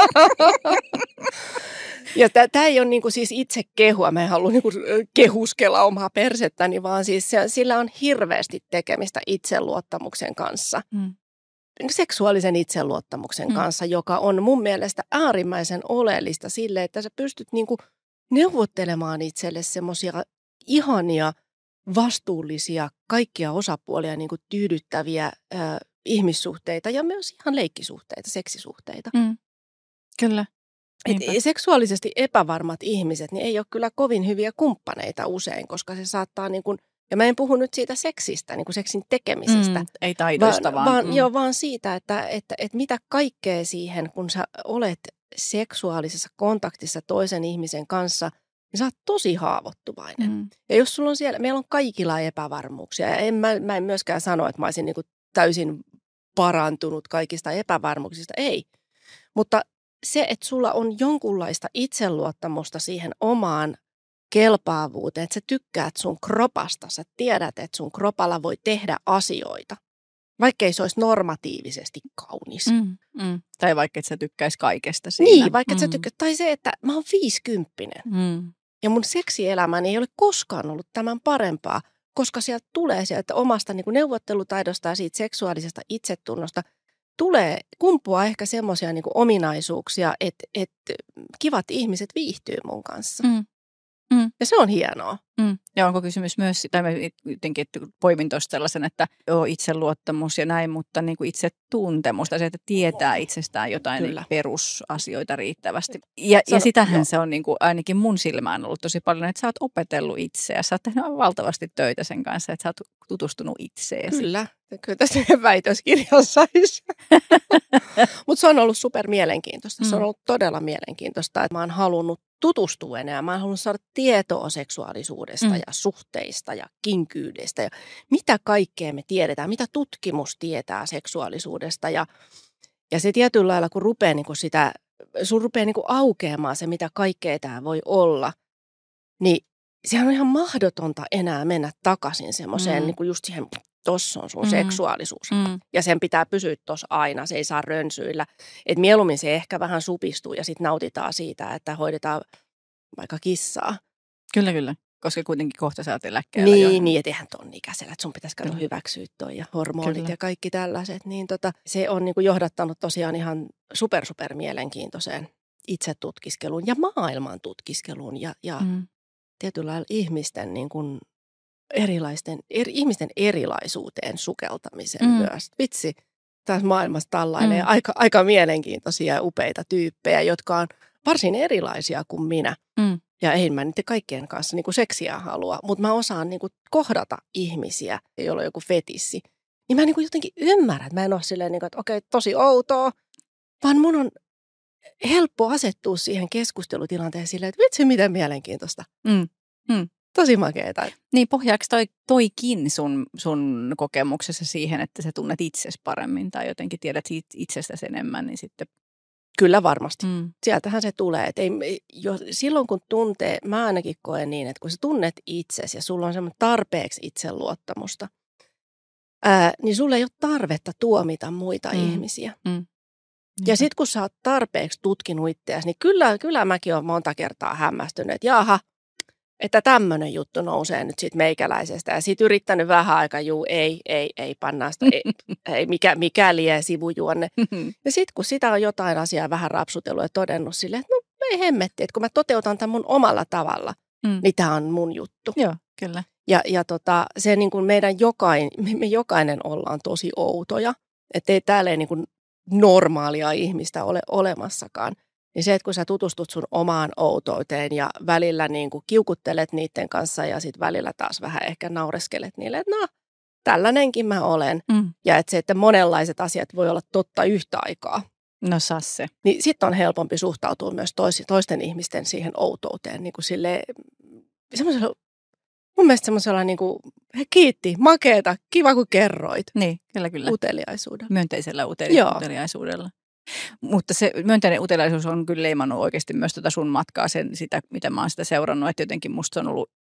Ja tämä ei ole niinku siis itse kehua, mä en halua niinku kehuskella omaa persettäni, vaan siis se, sillä on hirveästi tekemistä itseluottamuksen kanssa. Mm. Seksuaalisen itseluottamuksen mm. kanssa, joka on mun mielestä äärimmäisen oleellista sille, että sä pystyt niinku neuvottelemaan itselle semmoisia ihania, vastuullisia, kaikkia osapuolia niinku tyydyttäviä ö, ihmissuhteita ja myös ihan leikkisuhteita, seksisuhteita. Mm. Kyllä. Et seksuaalisesti epävarmat ihmiset niin ei ole kyllä kovin hyviä kumppaneita usein, koska se saattaa niin kuin, ja mä en puhu nyt siitä seksistä, niin kuin seksin tekemisestä. Mm, ei taidoista vaan. Vaan, mm. joo, vaan siitä, että, että, että mitä kaikkea siihen, kun sä olet seksuaalisessa kontaktissa toisen ihmisen kanssa, niin sä oot tosi haavoittuvainen. Mm. Ja jos sulla on siellä, meillä on kaikilla epävarmuuksia, ja en, mä, mä en myöskään sano, että mä olisin niin kuin täysin parantunut kaikista epävarmuuksista, ei. Mutta se, että sulla on jonkunlaista itseluottamusta siihen omaan kelpaavuuteen, että sä tykkäät sun kropasta, sä tiedät, että sun kropalla voi tehdä asioita, vaikkei se olisi normatiivisesti kaunis. Mm, mm. Tai vaikka et sä tykkäisi kaikesta siinä. Niin, vaikka mm. et sä tykkäisi. Tai se, että mä oon viisikymppinen mm. ja mun seksielämäni ei ole koskaan ollut tämän parempaa, koska sieltä tulee sieltä omasta niin kuin neuvottelutaidosta ja siitä seksuaalisesta itsetunnosta tulee kumpua ehkä semmoisia niin kuin ominaisuuksia, että, että kivat ihmiset viihtyy mun kanssa. Mm. Mm. Ja se on hienoa. Mm. Ja onko kysymys myös, tai mä jotenkin että poimin tuosta sellaisen, että joo, itseluottamus ja näin, mutta niin kuin itsetuntemus, tai se, että tietää itsestään jotain niin perusasioita riittävästi. Ja, Sano, ja sitähän joo. se on niin kuin, ainakin mun silmään ollut tosi paljon, että sä oot opetellut itseä. Sä oot tehnyt valtavasti töitä sen kanssa, että sä oot tutustunut itseesi. Kyllä. Kyllä tässä väitöskirjassa olisi. Mutta se on ollut super mielenkiintoista. Se on ollut todella mielenkiintoista, että mä oon halunnut tutustua enää. Mä oon halunnut saada tietoa seksuaalisuudesta mm. ja suhteista ja kinkyydestä ja mitä kaikkea me tiedetään, mitä tutkimus tietää seksuaalisuudesta. Ja, ja se tietyllä lailla, kun rupeaa niin kuin sitä, sun rupeaa niin kuin aukeamaan se, mitä kaikkea tämä voi olla, niin sehän on ihan mahdotonta enää mennä takaisin semmoiseen mm. niin kuin just siihen, tossa on sun mm. seksuaalisuus. Mm. Ja sen pitää pysyä tossa aina, se ei saa rönsyillä. Et mieluummin se ehkä vähän supistuu ja sitten nautitaan siitä, että hoidetaan vaikka kissaa. Kyllä, kyllä. Koska kuitenkin kohta sä oot eläkkeellä. Niin, jo. niin, et eihän ton ikäisellä, että sun pitäisi katsoa hyväksyä toi ja hormonit kyllä. ja kaikki tällaiset. Niin tota, se on niinku johdattanut tosiaan ihan super, super mielenkiintoiseen itsetutkiskeluun ja maailman tutkiskeluun ja, ja mm. tietyllä lailla ihmisten niin kuin erilaisten, eri, ihmisten erilaisuuteen sukeltamisen mm. myös. Vitsi, tässä maailmassa tallailee mm. aika, aika mielenkiintoisia ja upeita tyyppejä, jotka on varsin erilaisia kuin minä. Mm. Ja ei mä niiden kaikkien kanssa niin kuin seksiä halua, mutta mä osaan niin kuin kohdata ihmisiä, joilla on joku fetissi. Niin mä niin kuin jotenkin ymmärrän, että mä en ole silleen, niin kuin, että okei, tosi outoa, vaan mun on helppo asettua siihen keskustelutilanteeseen silleen, että vitsi, miten mielenkiintoista. Mm. Mm. Tosi makeeta. Niin, pohjaako toi, toikin sun, sun kokemuksessa siihen, että sä tunnet itsesi paremmin tai jotenkin tiedät itsestäsi enemmän, niin sitten... Kyllä varmasti. Mm. Sieltähän se tulee. Et ei, jo, silloin kun tuntee, mä ainakin koen niin, että kun sä tunnet itsesi ja sulla on semmoinen tarpeeksi itseluottamusta, ää, niin sulla ei ole tarvetta tuomita muita mm. ihmisiä. Mm. Ja sitten kun sä oot tarpeeksi tutkinut itseäsi, niin kyllä, kyllä mäkin olen monta kertaa hämmästynyt, että jaha, että tämmöinen juttu nousee nyt siitä meikäläisestä. Ja sitten yrittänyt vähän aikaa, juu, ei, ei, ei pannaa sitä, ei, ei mikä, mikä lie sivujuonne. Ja sitten kun sitä on jotain asiaa vähän rapsutellut ja todennut silleen, että no ei hemmetti, että kun mä toteutan tämän mun omalla tavalla, mm. niin tämä on mun juttu. Joo, kyllä. Ja, ja tota, se niin kuin meidän jokainen, me jokainen ollaan tosi outoja, että ei täällä ei niin kuin normaalia ihmistä ole olemassakaan. Niin se, että kun sä tutustut sun omaan outouteen ja välillä niin kuin kiukuttelet niiden kanssa ja sitten välillä taas vähän ehkä naureskelet niille, että no, tällainenkin mä olen. Mm. Ja että se, että monenlaiset asiat voi olla totta yhtä aikaa. No saa se. Niin sitten on helpompi suhtautua myös tois, toisten ihmisten siihen outouteen niin kuin silleen, semmoisella, mun mielestä semmoisella niin kuin, he kiitti, makeeta, kiva kun kerroit. Niin, kyllä kyllä. Uteliaisuudella. Myönteisellä uteli- uteliaisuudella. Mutta se myönteinen uteliaisuus on kyllä leimannut oikeasti myös tuota sun matkaa, sen, sitä, mitä mä oon sitä seurannut, että jotenkin musta on ollut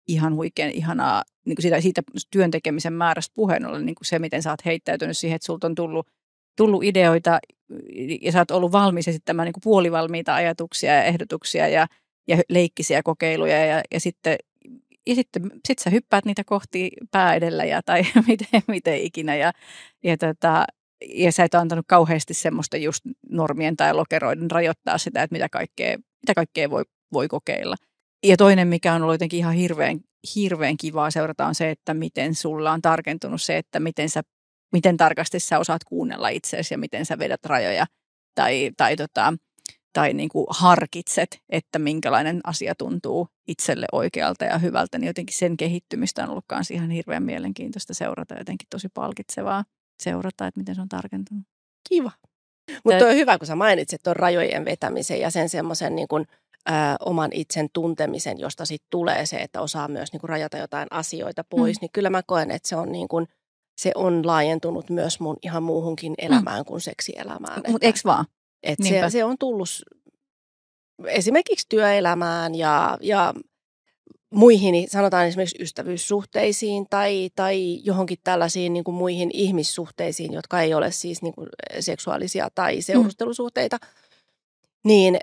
ihan huikean ihanaa niin kuin siitä, siitä työn tekemisen määrästä puheen ollen, niin kuin se, miten sä oot heittäytynyt siihen, että sulta on tullut, tullut ideoita ja sä oot ollut valmis esittämään niin kuin puolivalmiita ajatuksia ja ehdotuksia ja, ja leikkisiä kokeiluja ja, ja sitten Ja sitten sit sä hyppäät niitä kohti pää edellä ja, tai miten, miten ikinä. Ja, ja, tota, ja sä et ole antanut kauheasti semmoista just normien tai lokeroiden rajoittaa sitä, että mitä kaikkea, mitä kaikkea voi, voi kokeilla. Ja toinen, mikä on ollut jotenkin ihan hirveän, hirveän kivaa seurata, on se, että miten sulla on tarkentunut se, että miten, sä, miten tarkasti sä osaat kuunnella itseäsi ja miten sä vedät rajoja tai, tai tota, tai niin kuin harkitset, että minkälainen asia tuntuu itselle oikealta ja hyvältä, niin jotenkin sen kehittymistä on ollut myös ihan hirveän mielenkiintoista seurata, jotenkin tosi palkitsevaa seurata, että miten se on tarkentunut. Kiva. Mutta on hyvä, kun sä mainitsit tuon rajojen vetämisen ja sen semmoisen niin kuin, ö, oman itsen tuntemisen, josta sitten tulee se, että osaa myös niin kuin rajata jotain asioita pois, mm. niin kyllä mä koen, että se on niin kuin, se on laajentunut myös mun ihan muuhunkin elämään mm. kuin seksielämään. Mutta eikö vaan? Että se, se on tullut esimerkiksi työelämään ja, ja muihin, sanotaan esimerkiksi ystävyyssuhteisiin tai, tai johonkin tällaisiin niin kuin muihin ihmissuhteisiin, jotka ei ole siis niin kuin seksuaalisia tai seurustelusuhteita, mm. niin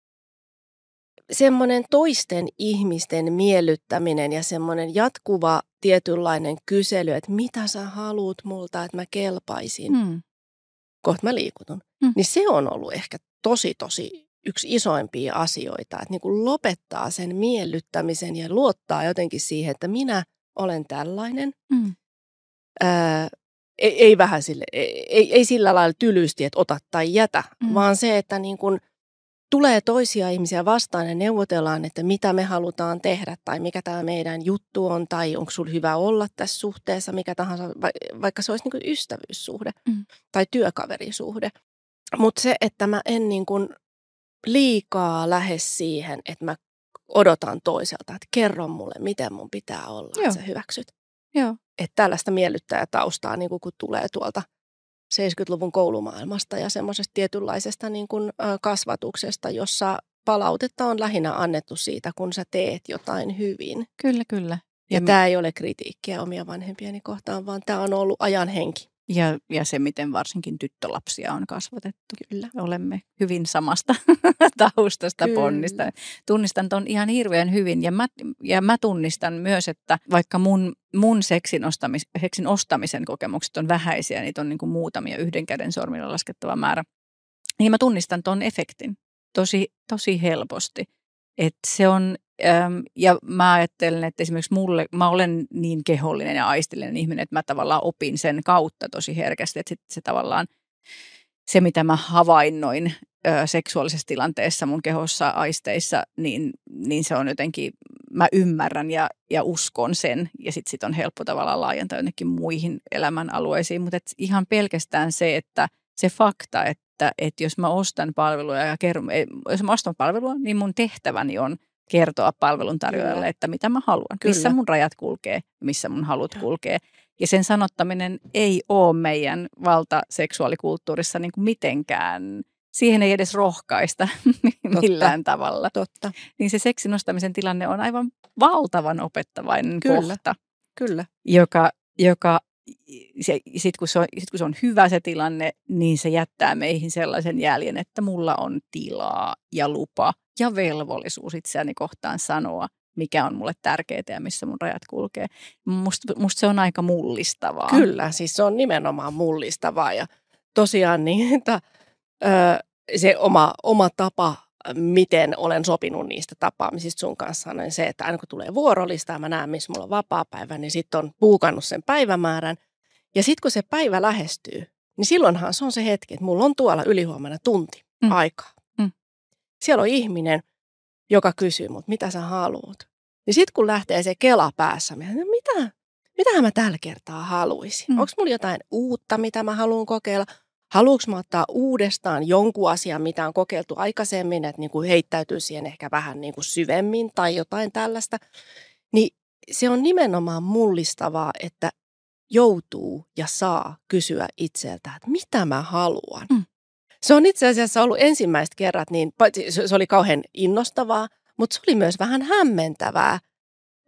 semmoinen toisten ihmisten miellyttäminen ja semmoinen jatkuva tietynlainen kysely, että mitä sä haluut multa, että mä kelpaisin, mm. kohta mä liikutun. Mm. Niin se on ollut ehkä tosi, tosi yksi isoimpia asioita, että niin kuin lopettaa sen miellyttämisen ja luottaa jotenkin siihen, että minä olen tällainen. Mm. Ää, ei, ei vähän sille, ei, ei sillä lailla tylysti, että ota tai jätä, mm. vaan se, että niin kuin tulee toisia ihmisiä vastaan ja neuvotellaan, että mitä me halutaan tehdä tai mikä tämä meidän juttu on tai onko sulla hyvä olla tässä suhteessa, mikä tahansa, vaikka se olisi niin kuin ystävyyssuhde mm. tai työkaverisuhde. Mutta se, että mä en niin kuin liikaa lähde siihen, että mä odotan toiselta, että kerro mulle, miten mun pitää olla, Joo. että sä hyväksyt. Joo. Että tällaista miellyttäjätaustaa, niin kun tulee tuolta seitsemänkymmentäluvun koulumaailmasta ja semmoisesta tietynlaisesta niin kuin kasvatuksesta, jossa palautetta on lähinnä annettu siitä, kun sä teet jotain hyvin. Kyllä, kyllä. Ja, ja tämä mi- ei ole kritiikkiä omia vanhempiani kohtaan, vaan tämä on ollut ajan henki. Ja, ja se, miten varsinkin tyttölapsia on kasvatettu. Kyllä. Olemme hyvin samasta taustasta Kyllä. ponnista. Tunnistan ton ihan hirveän hyvin ja mä, ja mä tunnistan myös, että vaikka mun, mun seksin, ostamis, seksin ostamisen kokemukset on vähäisiä, niitä on niin kuin muutamia yhden käden sormilla laskettava määrä, niin mä tunnistan ton efektin tosi, tosi helposti. Että se on, äm, ja mä ajattelen, että esimerkiksi mulle, mä olen niin kehollinen ja aistillinen ihminen, että mä tavallaan opin sen kautta tosi herkästi, että sit se tavallaan, se mitä mä havainnoin ö, seksuaalisessa tilanteessa mun kehossa, aisteissa, niin, niin se on jotenkin, mä ymmärrän ja, ja uskon sen, ja sitten sit on helppo tavallaan laajentaa jonnekin muihin elämänalueisiin, mutta ihan pelkästään se, että se fakta, että Että, että jos mä ostan palveluja ja kerron, jos mä ostan palvelua, niin mun tehtäväni on kertoa palveluntarjoajalle, että mitä mä haluan. Kyllä. Missä mun rajat kulkee, missä mun halut kulkee. Ja sen sanottaminen ei ole meidän valtaseksuaalikulttuurissa niin kuin mitenkään. Siihen ei edes rohkaista millään Totta. tavalla. Totta. Niin se seksin ostamisen tilanne on aivan valtavan opettavainen Kyllä. kohta. Kyllä. Joka, joka Sitten kun, sit kun se on hyvä se tilanne, niin se jättää meihin sellaisen jäljen, että mulla on tilaa ja lupa ja velvollisuus itseäni kohtaan sanoa, mikä on mulle tärkeää ja missä mun rajat kulkee. Musta, musta se on aika mullistavaa. Kyllä, siis se on nimenomaan mullistavaa ja tosiaan niin, että, ö, se oma, oma tapa, miten olen sopinut niistä tapaamisista sun kanssa, on se, että aina kun tulee vuorolista ja mä näen, missä mulla on vapaa-päivä, niin sitten on puukannut sen päivämäärän. Ja sitten kun se päivä lähestyy, niin silloinhan se on se hetki, että mulla on tuolla ylihuomenna tunti mm. aikaa. Mm. Siellä on ihminen, joka kysyy mut, mitä sä haluat. Niin sitten kun lähtee se kela päässä, mä no mitä, mitähän mä tällä kertaa haluaisin? Mm. Onko mulla jotain uutta, mitä mä haluan kokeilla? Haluanko mä ottaa uudestaan jonkun asian, mitä on kokeiltu aikaisemmin, että niin kuin heittäytyy siihen ehkä vähän niin kuin syvemmin tai jotain tällaista. Niin se on nimenomaan mullistavaa, että joutuu ja saa kysyä itseltä, että mitä mä haluan. Mm. Se on itse asiassa ollut ensimmäiset kerrat, niin se oli kauhean innostavaa, mutta se oli myös vähän hämmentävää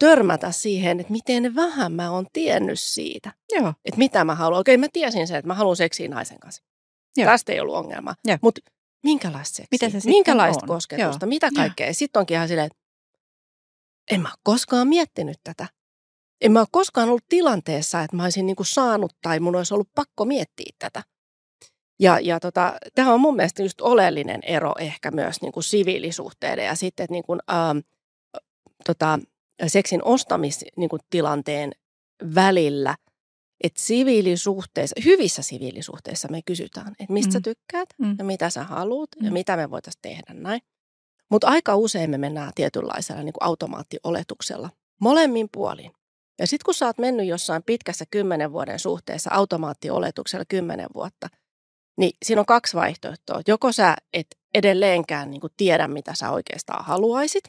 törmätä siihen, että miten vähän mä oon tiennyt siitä. Joo. Että mitä mä haluan. Okei, mä tiesin sen, että mä haluan seksiä naisen kanssa. Joo. Tästä ei ollut ongelma. Mutta minkälaista seksiä? Mitä se minkälaista on? kosketusta? Joo. Mitä kaikkea? Sitten onkin ihan silleen, että en mä ole koskaan miettinyt tätä. En mä ole koskaan ollut tilanteessa, että mä olisin niinku saanut tai mun olisi ollut pakko miettiä tätä. Ja, ja tota, tämä on mun mielestä just oleellinen ero ehkä myös niinku siviilisuhteiden ja sitten, että niinku, ähm, tota, seksin ostamistilanteen välillä, että siviilisuhteissa, hyvissä siviilisuhteissa me kysytään, että mistä mm. sä tykkäät mm. ja mitä sä haluat mm. ja mitä me voitaisiin tehdä näin. Mutta aika usein me mennään tietynlaisella niin kuin automaattioletuksella molemmin puolin. Ja sitten kun sä oot mennyt jossain pitkässä kymmenen vuoden suhteessa automaattioletuksella kymmenen vuotta, niin siinä on kaksi vaihtoehtoa. Joko sä et edelleenkään niin kuin tiedä, mitä sä oikeastaan haluaisit,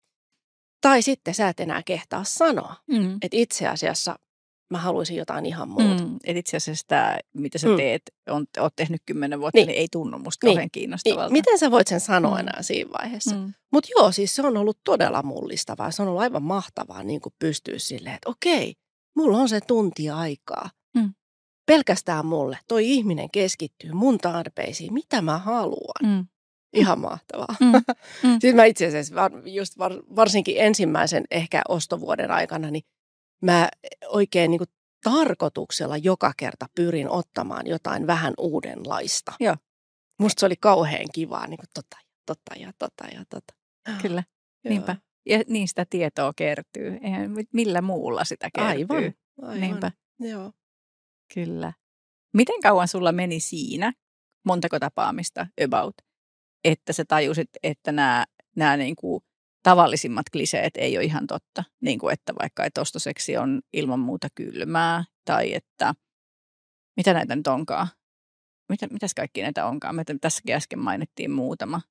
tai sitten sä et enää kehtaa sanoa, mm. että itse asiassa mä haluaisin jotain ihan muuta. Mm. Että itse asiassa tämä, mitä sä teet, on, oot tehnyt kymmenen vuotta, niin, niin ei tunnu musta niin. kauhean kiinnostavalta. Niin. Miten sä voit sen sanoa mm. enää siinä vaiheessa? Mm. Mutta joo, siis se on ollut todella mullistavaa. Se on ollut aivan mahtavaa niin kuin pystyä silleen, että okei, mulla on se tunti aikaa. Mm. Pelkästään mulle. Toi ihminen keskittyy mun tarpeisiin. Mitä mä haluan? Mm. Ihan mahtavaa. Mm. Mm. Siis mä itse asiassa just varsinkin ensimmäisen ehkä ostovuoden aikana, niin mä oikein niin kuin tarkoituksella joka kerta pyrin ottamaan jotain vähän uudenlaista. Joo. Musta se oli kauhean kivaa, niin kuin tota ja tota ja tota ja tota. Kyllä, niinpä. Ja niin sitä tietoa kertyy. Eihän millä muulla sitä kertyy. Aivan, aivan. Niinpä. Joo. Kyllä. Miten kauan sulla meni siinä, montako tapaamista about, että sä tajusit, että nämä, nämä niin kuin tavallisimmat kliseet ei ole ihan totta. Niin kuin että vaikka että ostoseksi on ilman muuta kylmää tai että mitä näitä nyt onkaan? Mitä, mitäs kaikki näitä onkaan? Me tässäkin äsken mainittiin muutama.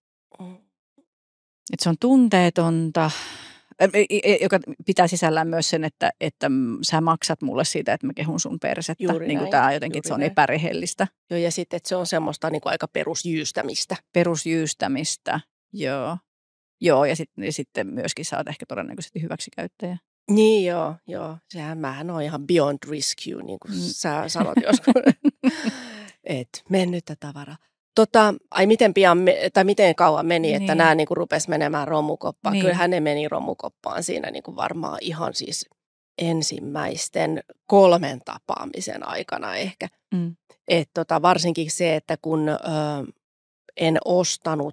Että se on tunteetonta, joka pitää sisällään myös sen, että, että sä maksat mulle siitä, että mä kehun sun persettä. Juuri niin kuin näin, tämä jotenkin, että se on näin. Epärehellistä. Joo, ja sitten, että se on semmoista niin kuin aika perusjyystämistä. Perusjyystämistä, joo. Joo, ja, sit, ja sitten myöskin sä oot ehkä todennäköisesti hyväksikäyttäjä. Niin joo, joo. Sehän mähän on ihan beyond rescue, niin kuin mm. sä sanot joskus. Että mennyttä tavaraa. Tota, ai miten pian, me, tai miten kauan meni, että niin. nämä niin kuin rupesi menemään romukoppaan. Niin. Kyllähän ne meni romukoppaan siinä niin kuin varmaan ihan siis ensimmäisten kolmen tapaamisen aikana ehkä. Mm. Että tota, varsinkin se, että kun ö, en ostanut,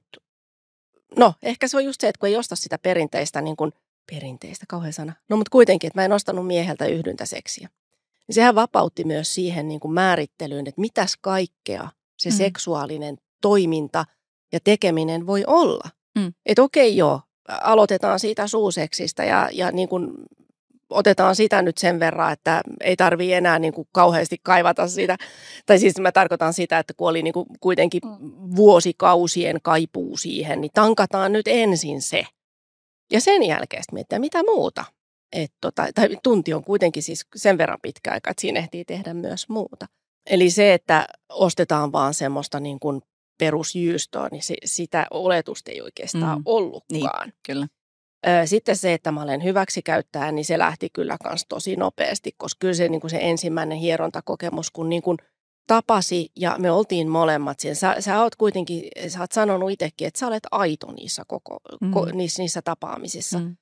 no ehkä se on just se, että kun ei osta sitä perinteistä, niin kuin, perinteistä, kauhean sana, no mutta kuitenkin, että mä en ostanut mieheltä yhdyntäseksiä. Niin sehän vapautti myös siihen niin kuin määrittelyyn, että mitäs kaikkea se mm. seksuaalinen toiminta ja tekeminen voi olla. Mm. Että okei joo, aloitetaan siitä suuseksistä ja, ja niin kuin otetaan sitä nyt sen verran, että ei tarvitse enää niin kuin kauheasti kaivata sitä. Tai siis mä tarkoitan sitä, että kun oli niin kuin kuitenkin vuosikausien kaipuu siihen, niin tankataan nyt ensin se. Ja sen jälkeen miettiä, mitä muuta. Et tota, tai tunti on kuitenkin siis sen verran pitkä aika, että siinä ehtii tehdä myös muuta. Eli se, että ostetaan vaan semmoista niin kuin perusjyystoa, niin se, sitä oletusta ei oikeastaan mm. ollutkaan. Niin, kyllä. Sitten se, että mä olen hyväksikäyttäjä, niin se lähti kyllä kans tosi nopeasti, koska kyllä se, niin kuin se ensimmäinen hierontakokemus, kun niin kuin tapasi ja me oltiin molemmat siinä. Sä, sä oot kuitenkin, sä oot sanonut itsekin, että sä olet aito niissä, koko, mm. ko, niissä, niissä tapaamisissa. Mm.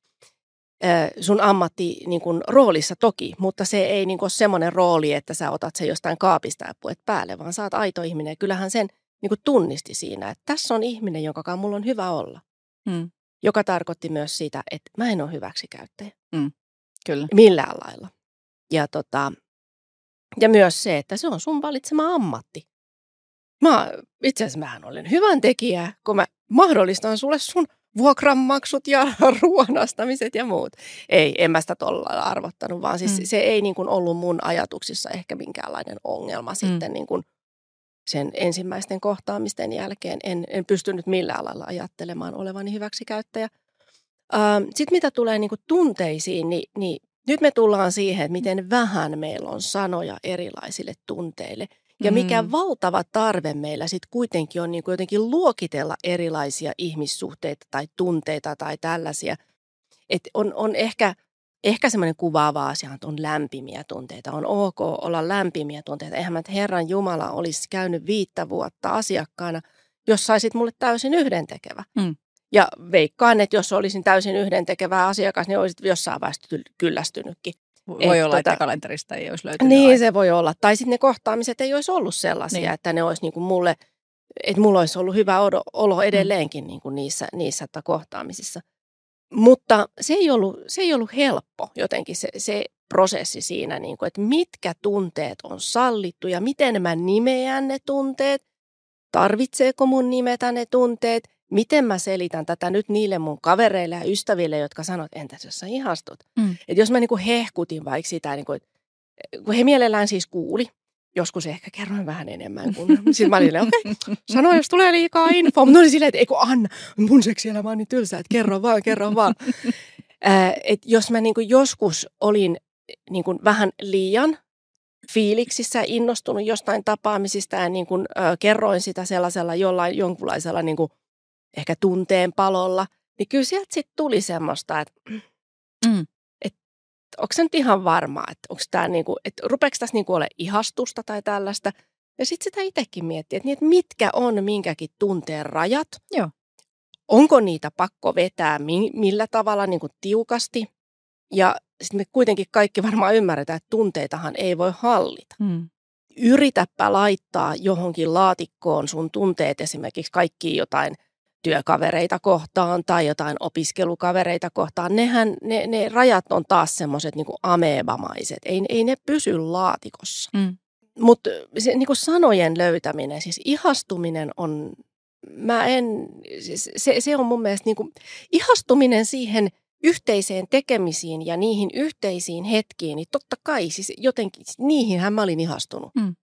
Sun ammatti niin kuin, roolissa toki, mutta se ei niin kuin, ole semmoinen rooli, että sä otat sen jostain kaapista ja puet päälle, vaan sä oot aito ihminen. Ja kyllähän sen niin kuin, tunnisti siinä, että tässä on ihminen, jonka kanssa mulla on hyvä olla. Mm. Joka tarkoitti myös sitä, että mä en ole hyväksikäyttäjä. Mm. Kyllä. Millään lailla. Ja, tota, ja myös se, että se on sun valitsema ammatti. Mä, itse asiassa mähän olen hyvän tekijä, kun mä mahdollistan sulle sun vuokranmaksut ja ruoanastamiset ja muut. Ei, en mä sitä tolla lailla arvottanut, vaan siis mm. se ei niin kuin ollut mun ajatuksissa ehkä minkäänlainen ongelma mm. sitten niin kuin sen ensimmäisten kohtaamisten jälkeen. En, en pystynyt millään lailla ajattelemaan olevani hyväksikäyttäjä. Ähm, Sitten mitä tulee niin kuin tunteisiin, niin, niin nyt me tullaan siihen, että miten vähän meillä on sanoja erilaisille tunteille. Ja mikä mm. valtava tarve meillä sitten kuitenkin on niin kuin jotenkin luokitella erilaisia ihmissuhteita tai tunteita tai tällaisia. Että on, on ehkä ehkä semmoinen kuvaava asia on lämpimiä tunteita. On ok olla lämpimiä tunteita. Eihän mä Herran Jumala olisi käynyt viittä vuotta asiakkaana, jos saisit mulle täysin yhdentekevä. Mm. Ja veikkaan, että jos olisin täysin yhdentekevä asiakas, niin olisit jossain vaiheessa kyllästynytkin. Voi Et olla, tota, että kalenterista ei olisi löytynyt Niin, aika. Se voi olla. Tai sitten ne kohtaamiset ei olisi ollut sellaisia, niin. että ne olisi niin kuin mulle, että mulla olisi ollut hyvä olo edelleenkin niin kuin niissä, niissä kohtaamisissa. Mutta se ei ollut, se ei ollut helppo jotenkin se, se prosessi siinä, niin kuin, että mitkä tunteet on sallittu ja miten mä nimeän ne tunteet, tarvitseeko mun nimetä ne tunteet, miten mä selitän tätä nyt niille mun kavereille ja ystäville, jotka sanoo, että entäs jos sä ihastut. Mm. Että jos mä niin kuin hehkutin vaikka sitä, niin kuin, kun he mielellään siis kuuli, joskus ehkä kerroin vähän enemmän kuin. Sitten mä olin silleen, okei, okay, sano jos tulee liikaa infoa. Mutta oli silleen, että eikö Anna, mun seksielämä on niin tylsää, että kerro vaan, kerro vaan. Äh, että jos mä niin kuin joskus olin niin kuin vähän liian fiiliksissä, innostunut jostain tapaamisista ja niin kuin, äh, kerroin sitä sellaisella jollain jonkunlaisella niin kuin ehkä tunteen palolla, niin kyllä sieltä sitten tuli semmoista, että mm. et, onko se nyt ihan varmaa, että onko tämä niinku, että rupeeko tässä niinku ole ihastusta tai tällaista. Ja sitten sitä itsekin miettii, että, niin, että mitkä on minkäkin tunteen rajat. Joo. Onko niitä pakko vetää millä tavalla niinku tiukasti. Ja sitten me kuitenkin kaikki varmaan ymmärretään, että tunteitahan ei voi hallita. Mm. Yritäpä laittaa johonkin laatikkoon sun tunteet, esimerkiksi kaikki jotain työkavereita kohtaan tai jotain opiskelukavereita kohtaan. Nehän, ne, ne rajat on taas semmoiset niin kuin ameebamaiset. Ei, ei ne pysy laatikossa. Mm. Mutta se niin kuin sanojen löytäminen, siis ihastuminen on, mä en, se, se on mun mielestä niin kuin, ihastuminen siihen yhteiseen tekemisiin ja niihin yhteisiin hetkiin, niin totta kai siis jotenkin, niihinhän mä olin ihastunut. Mm.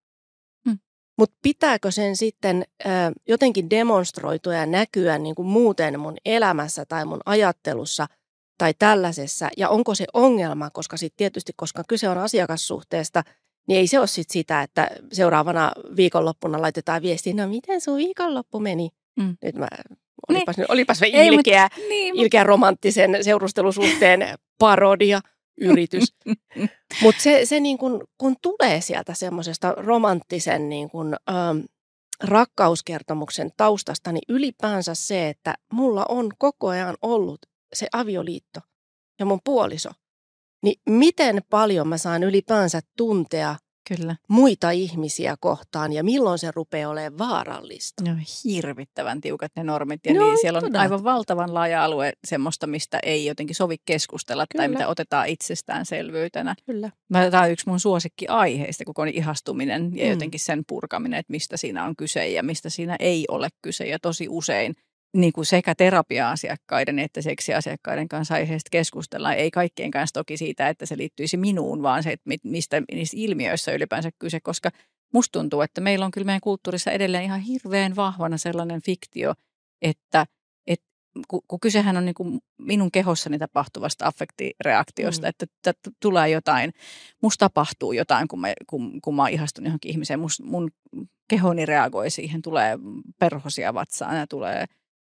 Mutta pitääkö sen sitten ö, jotenkin demonstroitua ja näkyä niin kuin muuten mun elämässä tai mun ajattelussa tai tällaisessa? Ja onko se ongelma, koska sitten tietysti, koska kyse on asiakassuhteesta, niin ei se ole sit sitä, että seuraavana viikonloppuna laitetaan viestiä, no miten sun viikonloppu meni? Mm. Nyt mä, olipas, niin. olipas ilkeä, ei, mutta, niin, ilkeä romanttisen seurustelusuhteen parodia. Yritys. Mutta se, se niin kun, kun tulee sieltä semmoisesta romanttisen niin kun, ähm, rakkauskertomuksen taustasta, niin ylipäänsä se, että mulla on koko ajan ollut se avioliitto ja mun puoliso, niin miten paljon mä saan ylipäänsä tuntea Kyllä. muita ihmisiä kohtaan ja milloin se rupeaa olemaan vaarallista. No hirvittävän tiukat ne normit ja no, niin, siellä on todella. aivan valtavan laaja alue semmoista, mistä ei jotenkin sovi keskustella Kyllä. tai mitä otetaan itsestäänselvyytenä. Kyllä. Tämä on yksi mun suosikkiaiheista, koko ihastuminen ja mm. jotenkin sen purkaminen, että mistä siinä on kyse ja mistä siinä ei ole kyse ja tosi usein niin kuin sekä terapia-asiakkaiden että seksiasiakkaiden kanssa aiheesta keskustellaan. Ei kaikkien kanssa toki siitä, että se liittyisi minuun, vaan se, että mistä niissä ilmiöissä ylipäänsä kyse, koska musta tuntuu, että meillä on kyllä meidän kulttuurissa edelleen ihan hirveän vahvana sellainen fiktio, että, että kun kysehän on niin kuin minun kehossani tapahtuvasta affektireaktiosta, mm. että, että tulee jotain, musta tapahtuu jotain, kun mä, kun, kun mä oon ihastunut johonkin ihmiseen, Must, mun kehoni reagoi siihen, tulee perhosia vatsaan ja tulee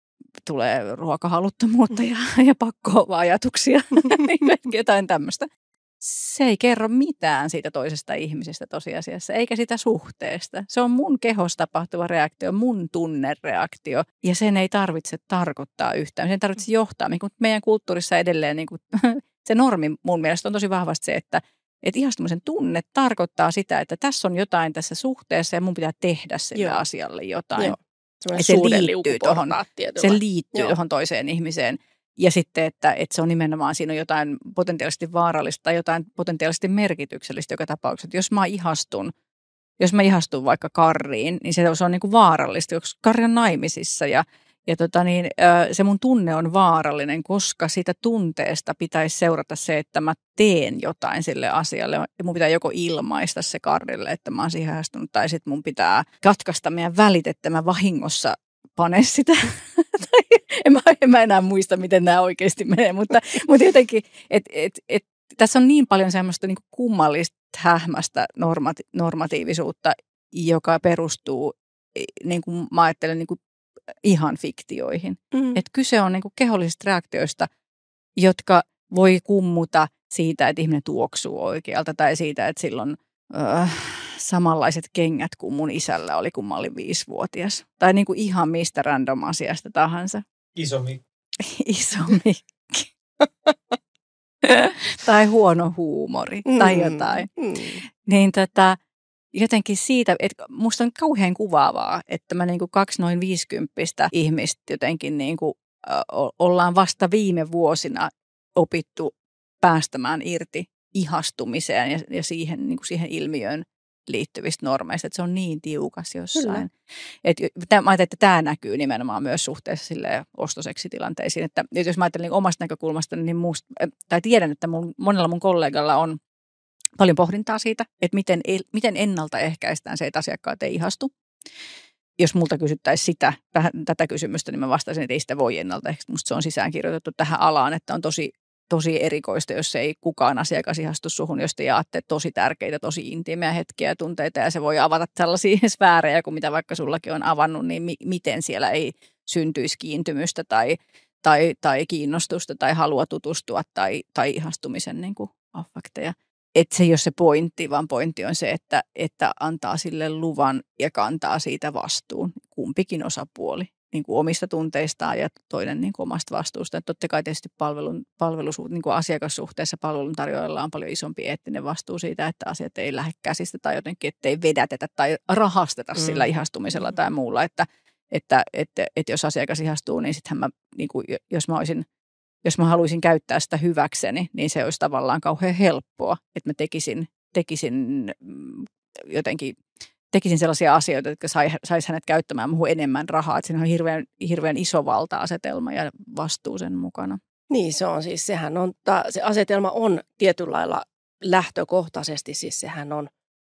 tulee ruokahaluttomuutta ja, ja pakko-ajatuksia, jotain tämmöistä. Se ei kerro mitään siitä toisesta ihmisestä tosiasiassa, eikä sitä suhteesta. Se on mun kehossa tapahtuva reaktio, mun tunnereaktio, ja sen ei tarvitse tarkoittaa yhtään. Sen ei tarvitse johtaa. Meidän kulttuurissa edelleen niin kuin, se normi mun mielestä on tosi vahvasti se, että et ihastumisen tunne tarkoittaa sitä, että tässä on jotain tässä suhteessa ja mun pitää tehdä sille Joo. asialle jotain. Joo. Se liittyy tuohon, se liittyy tuohon toiseen ihmiseen. Ja sitten, että, että se on nimenomaan, siinä on jotain potentiaalisesti vaarallista tai jotain potentiaalisesti merkityksellistä joka tapauksessa. Jos mä ihastun, jos mä ihastun vaikka Karriin, niin se, se on niin kuin vaarallista, koska Karri on naimisissa ja, ja tota niin, se mun tunne on vaarallinen, koska siitä tunteesta pitäisi seurata se, että mä teen jotain sille asialle. Ja mun pitää joko ilmaista se Karrille, että mä oon siihen ihastunut, tai sitten mun pitää katkaista meidän välit, että mä vahingossa pane sitä. en, mä, en mä enää muista, miten nämä oikeasti menee, mutta, mutta jotenkin, että et, et, tässä on niin paljon semmoista niin kuin kummallista, hähmästä normati- normatiivisuutta, joka perustuu, niin kuin mä ajattelen, niin kuin ihan fiktioihin. Mm. Että kyse on niin kuin kehollisista reaktioista, jotka voi kummuta siitä, että ihminen tuoksuu oikealta tai siitä, että silloin äh, samanlaiset kengät kuin mun isällä oli, kun mä olin viisivuotias. Tai niin kuin ihan mistä random asiasta tahansa. Iso mikki. Iso mikki. Tai huono huumori mm, tai jotain. Mm. Niin tätä, jotenkin siitä, että musta on kauhean kuvaavaa, että mä niin kuin kaksi noin viisikymppistä ihmistä jotenkin niin kuin, äh, ollaan vasta viime vuosina opittu päästämään irti ihastumiseen ja, ja siihen, niin kuin siihen ilmiöön liittyvistä normeista, että se on niin tiukas jossain. Et, mä ajattelin, että tämä näkyy nimenomaan myös suhteessa silleen ostoseksitilanteisiin. Että jos mä ajattelen niin omasta näkökulmasta, niin musta, tai tiedän, että mun, monella mun kollegalla on paljon pohdintaa siitä, että miten, miten ennaltaehkäistään se, että asiakkaat ei ihastu. Jos multa kysyttäisiin sitä, tätä kysymystä, niin mä vastaisin, että ei sitä voi ennaltaehkäistä. Musta se on sisäänkirjoitettu tähän alaan, että on tosi tosi erikoista, jos ei kukaan asiakas ihastu suhun, jos te jaatte tosi tärkeitä, tosi intiimejä hetkiä ja tunteita, ja se voi avata sellaisia sfäärejä kuin mitä vaikka sullakin on avannut, niin mi- miten siellä ei syntyisi kiintymystä tai, tai, tai kiinnostusta tai halua tutustua tai, tai ihastumisen niin kuin affekteja. Että se ei ole se pointti, vaan pointti on se, että, että antaa sille luvan ja kantaa siitä vastuun, kumpikin osapuoli. Niin kuin omista tunteistaan ja toinen niin kuin omasta vastuusta. Että totta kai tietysti palvelun, palvelusu, niin kuin asiakassuhteessa palveluntarjoajalla on paljon isompi eettinen vastuu siitä, että asiat ei lähde käsistä tai jotenkin, ettei vedätetä tai rahasteta mm. sillä ihastumisella tai muulla. Että, että, että, että jos asiakas ihastuu, niin sittenhän mä, niin kuin, jos mä olisin, jos mä haluaisin käyttää sitä hyväkseni, niin se olisi tavallaan kauhean helppoa, että mä tekisin, tekisin jotenkin tekisin sellaisia asioita, jotka saisi hänet käyttämään muuhun enemmän rahaa. Että siinä on hirveän, hirveän iso valta-asetelma ja vastuu sen mukana. Niin se on siis, sehän on, se asetelma on tietyllä lailla lähtökohtaisesti, siis sehän on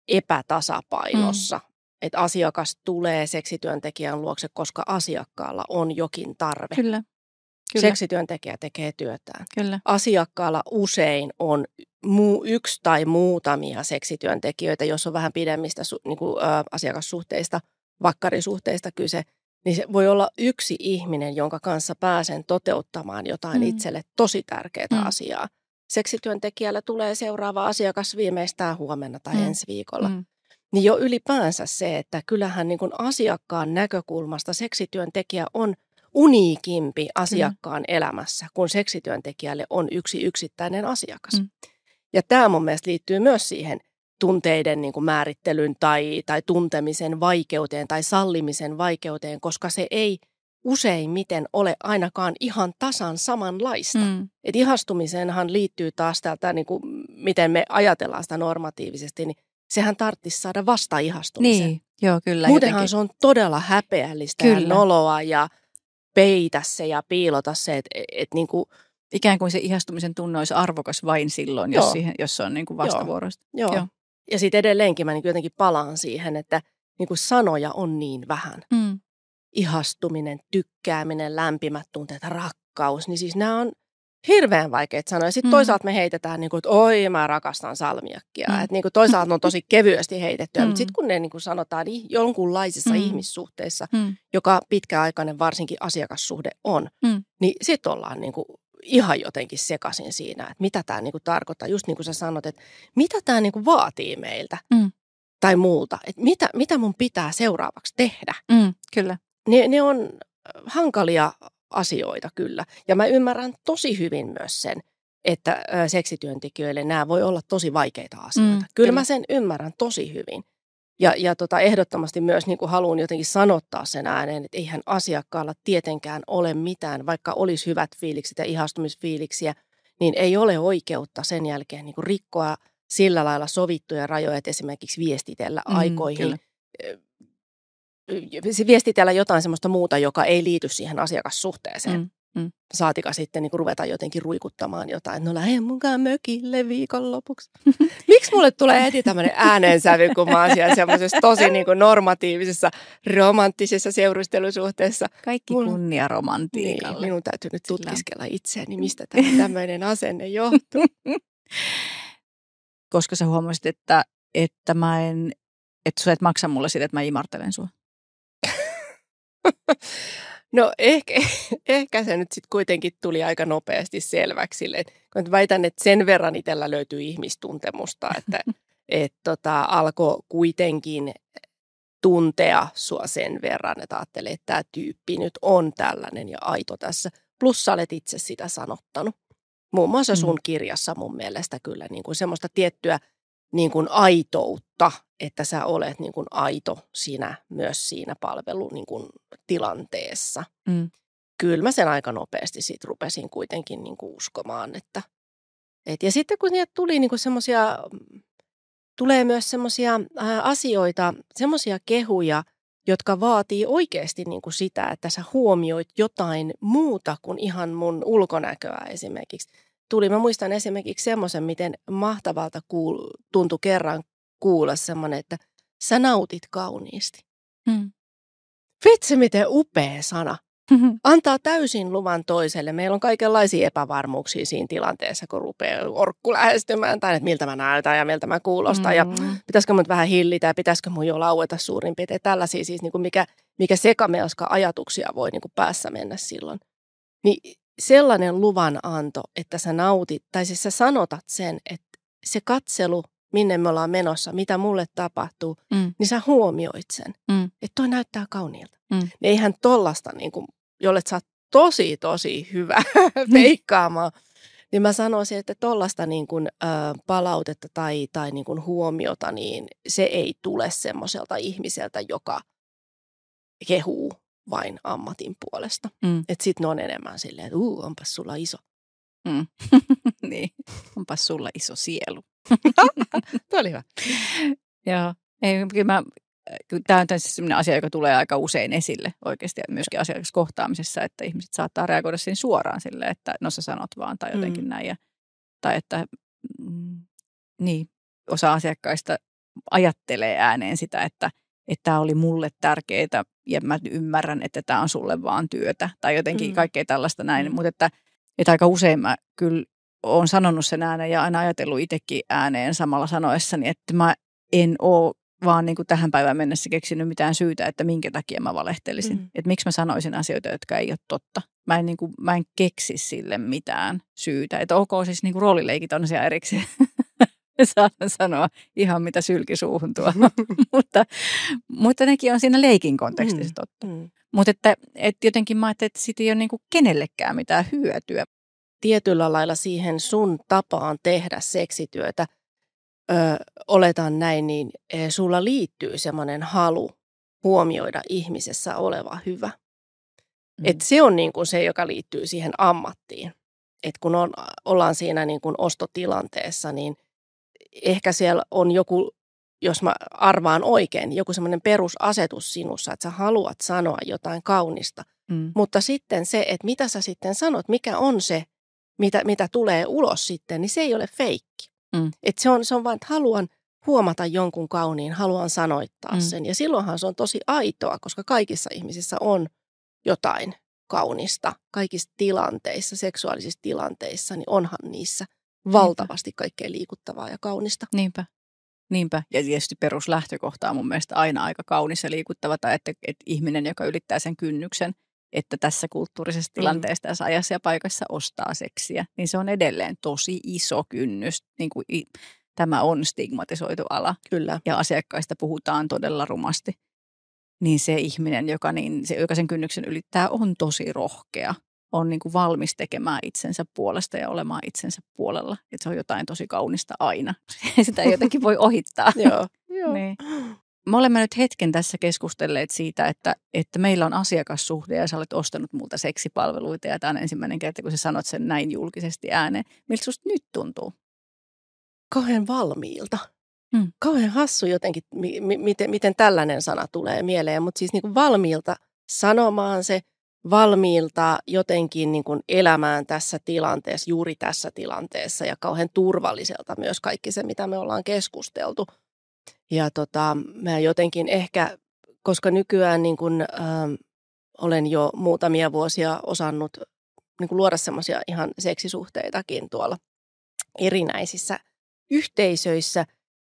epätasapainossa. Mm. Että asiakas tulee seksityöntekijän luokse, koska asiakkaalla on jokin tarve. Kyllä. Kyllä. Seksityöntekijä tekee työtään. Kyllä. Asiakkaalla usein on muu, yksi tai muutamia seksityöntekijöitä, jos on vähän pidemmistä su, niin kuin, ä, asiakassuhteista, vakkarisuhteista kyse, niin se voi olla yksi ihminen, jonka kanssa pääsen toteuttamaan jotain mm. itselle tosi tärkeää mm. asiaa. Seksityöntekijällä tulee seuraava asiakas viimeistään huomenna tai mm. ensi viikolla. Mm. Niin jo ylipäänsä se, että kyllähän niin kuin asiakkaan näkökulmasta seksityöntekijä on uniikimpi asiakkaan mm. elämässä, kun seksityöntekijälle on yksi yksittäinen asiakas. Mm. Ja tämä mun mielestä liittyy myös siihen tunteiden niin kuin määrittelyn tai, tai tuntemisen vaikeuteen tai sallimisen vaikeuteen, koska se ei useimmiten ole ainakaan ihan tasan samanlaista. Mm. Et ihastumiseenhan liittyy taas täältä, niin kuin, miten me ajatellaan sitä normatiivisesti, niin sehän tarvitsisi saada vasta ihastumisen. Niin, joo, kyllä. Muutenhan jotenkin. Se on todella häpeällistä kyllä. ja noloa ja peitä se ja piilota se, että et, niin kuin ikään kuin se ihastumisen tunne olisi arvokas vain silloin, jos, siihen, jos se on niin kuin vastavuoroista. Joo. Joo. Joo. Ja sitten edelleenkin mä niin jotenkin palaan siihen, että niin kuin sanoja on niin vähän. Mm. Ihastuminen, tykkääminen, lämpimät tunteet, rakkaus, niin siis nämä on hirveän vaikeita sanoja. Sitten mm. toisaalta me heitetään, niin kuin, että oi mä rakastan salmiakkia. Mm. Että niin kuin toisaalta ne on tosi kevyesti heitettyä, mm. mutta sitten kun ne niin kuin sanotaan jonkunlaisessa mm. ihmissuhteessa, mm. joka pitkäaikainen varsinkin asiakassuhde on, mm. niin sitten ollaan niin kuin ihan jotenkin sekaisin siinä, että mitä tämä niinku tarkoittaa. Just niin kuin sä sanot, että mitä tämä niinku vaatii meiltä mm. tai muulta. Että mitä, mitä mun pitää seuraavaksi tehdä. Mm, kyllä. Ne, ne on hankalia asioita kyllä. Ja mä ymmärrän tosi hyvin myös sen, että seksityöntekijöille nämä voi olla tosi vaikeita asioita. Mm, kyllä, kyllä mä sen ymmärrän tosi hyvin. Ja, ja tota, ehdottomasti myös niin kuin haluan jotenkin sanottaa sen ääneen, että eihän asiakkaalla tietenkään ole mitään, vaikka olisi hyvät fiilikset ja ihastumisfiiliksiä, niin ei ole oikeutta sen jälkeen niin kuin rikkoa sillä lailla sovittuja rajoja, että esimerkiksi viestitellä mm, aikoihin, kyllä. viestitellä jotain sellaista muuta, joka ei liity siihen asiakassuhteeseen. Mm. Mm. Saatika sitten niin ruveta jotenkin ruikuttamaan jotain, no lähden mukaan mökille viikonlopuksi. Miksi mulle tulee heti tämmöinen äänensävy, kun mä oon siellä semmoisessa tosi niin kuin normatiivisessa, romanttisessa seurustelusuhteessa. Kaikki kunnia romantiikalle. Niin, minun täytyy nyt tutkiskella itseäni, mistä tämmöinen asenne johtuu. Koska sä huomasit, että, että mä en, että sä et maksa mulle siitä, että mä imartelen sua. No ehkä, ehkä se nyt sitten kuitenkin tuli aika nopeasti selväksi silleen, kun väitän, että sen verran itsellä löytyy ihmistuntemusta, että et tota, alkoi kuitenkin tuntea sua sen verran, että ajattelee, että tämä tyyppi nyt on tällainen ja aito tässä. Plus sä olet itse sitä sanottanut. Muun muassa sun kirjassa mun mielestä kyllä niin kuin semmoista tiettyä niin kuin aitoutta, että sä olet niin kuin aito sinä myös siinä palvelun niin kuin tilanteessa. Mm. Kyllä mä sen aika nopeasti siitä rupesin kuitenkin niin kuin uskomaan. Että, et, ja sitten kun niitä tuli niin kuin semmoisia, tulee myös semmoisia asioita, semmoisia kehuja, jotka vaatii oikeasti niin kuin sitä, että sä huomioit jotain muuta kuin ihan mun ulkonäköä esimerkiksi. Tuli, mä muistan esimerkiksi semmoisen, miten mahtavalta kuul, tuntui kerran kuulla semmoinen, että sä nautit kauniisti. Mm. Vitsi, miten upea sana. Antaa täysin luvan toiselle. Meillä on kaikenlaisia epävarmuuksia siinä tilanteessa, kun rupeaa orkku lähestymään tai että miltä mä näytän ja miltä mä kuulostan mm. ja pitäisikö mut vähän hillitä ja pitäisikö mun jo laueta suurin piirtein. Tällaisia siis, niin kuin mikä, mikä sekamelska ajatuksia voi niin kuin päässä mennä silloin. Niin sellainen luvananto, että sä nautit, tai siis sä sanotat sen, että se katselu, minne me ollaan menossa, mitä mulle tapahtuu, Mm. niin sä huomioit sen, Mm. että toi näyttää kauniilta. Mm. Eihän tollasta, niin kuin, jollet sä oot tosi, tosi hyvä veikkaamaan, niin mä sanoisin, että tollasta niin kuin, ä, palautetta tai, tai niin kuin huomiota, niin se ei tule semmoiselta ihmiseltä, joka kehuu vain ammatin puolesta. Mm. Että sit ne on enemmän silleen, että uu, onpas sulla iso. Mm. Niin, onpas sulla iso sielu. Tuo oli hyvä. Joo, ei, kyllä mä, tämä on sellainen asia, joka tulee aika usein esille oikeasti myöskin asiakaskohtaamisessa, että ihmiset saattaa reagoida siihen suoraan silleen, että no sä sanot vaan tai jotenkin mm. näin. Ja, tai että mm, niin, osa asiakkaista ajattelee ääneen sitä, että että tämä oli mulle tärkeää ja mä ymmärrän, että tämä on sulle vaan työtä tai jotenkin mm. kaikkea tällaista näin. Mm. Mutta että, että aika usein mä kyllä olen sanonut sen ääneen ja aina ajatellut itsekin ääneen samalla sanoessani, että mä en ole vaan niin kuin tähän päivään mennessä keksinyt mitään syytä, että minkä takia mä valehtelisin. Mm. Että miksi mä sanoisin asioita, jotka ei ole totta. Mä en, niin kuin, mä en keksi sille mitään syytä. Että ok, siis niin kuin roolileikit on siellä erikseen. Saatan sanoa ihan mitä sylki suuhun tuo. mutta, mutta nekin on siinä leikin kontekstissa mm. totta. Mm. Mutta että, että jotenkin mä ajattelin, että siitä ei ole niin kuin kenellekään mitään hyötyä. Tietyllä lailla siihen sun tapaan tehdä seksityötä, ö, oletan näin, niin e, sulla liittyy semmoinen halu huomioida ihmisessä oleva hyvä. Mm. Et se on niin kuin se, joka liittyy siihen ammattiin. Et kun on, ollaan siinä niin kuin ostotilanteessa, niin ehkä siellä on joku, jos mä arvaan oikein, joku semmoinen perusasetus sinussa, että sä haluat sanoa jotain kaunista. Mm. Mutta sitten se, että mitä sä sitten sanot, mikä on se, mitä, mitä tulee ulos sitten, niin se ei ole feikki. Mm. Että se on, se on vain, että haluan huomata jonkun kauniin, haluan sanoittaa mm. sen. Ja silloinhan se on tosi aitoa, koska kaikissa ihmisissä on jotain kaunista. Kaikissa tilanteissa, seksuaalisissa tilanteissa, niin onhan niissä valtavasti kaikkea liikuttavaa ja kaunista. Niinpä. Niinpä. Ja tietysti peruslähtökohta on mun mielestä aina aika kaunis ja liikuttava, tai että, että ihminen, joka ylittää sen kynnyksen, että tässä kulttuurisessa tilanteessa, mm. tässä ajassa ja paikassa ostaa seksiä, niin se on edelleen tosi iso kynnys. Niin kuin tämä on stigmatisoitu ala. Kyllä. Ja asiakkaista puhutaan todella rumasti. Niin se ihminen, joka, niin, se, joka sen kynnyksen ylittää, on tosi rohkea. On niin kuin valmis tekemään itsensä puolesta ja olemaan itsensä puolella. Että se on jotain tosi kaunista aina. Sitä ei jotenkin voi ohittaa. Joo. Joo. Niin. Me olemme nyt hetken tässä keskustelleet siitä, että, että meillä on asiakassuhde ja sä olet ostanut multa seksipalveluita. Ja tämä on ensimmäinen kerta, kun sä sanot sen näin julkisesti ääneen. Miltä susta nyt tuntuu? Kauhean valmiilta. Hmm. Kauhean hassu jotenkin, mi- mi- miten, miten tällainen sana tulee mieleen. Mutta siis niin kuin valmiilta sanomaan se. Valmiilta jotenkin niin kuin elämään tässä tilanteessa, juuri tässä tilanteessa ja kauhean turvalliselta myös kaikki se, mitä me ollaan keskusteltu. Ja tota, mä jotenkin ehkä, koska nykyään niin kuin, ähm, olen jo muutamia vuosia osannut niin kuin luoda semmoisia ihan seksisuhteitakin tuolla erinäisissä yhteisöissä,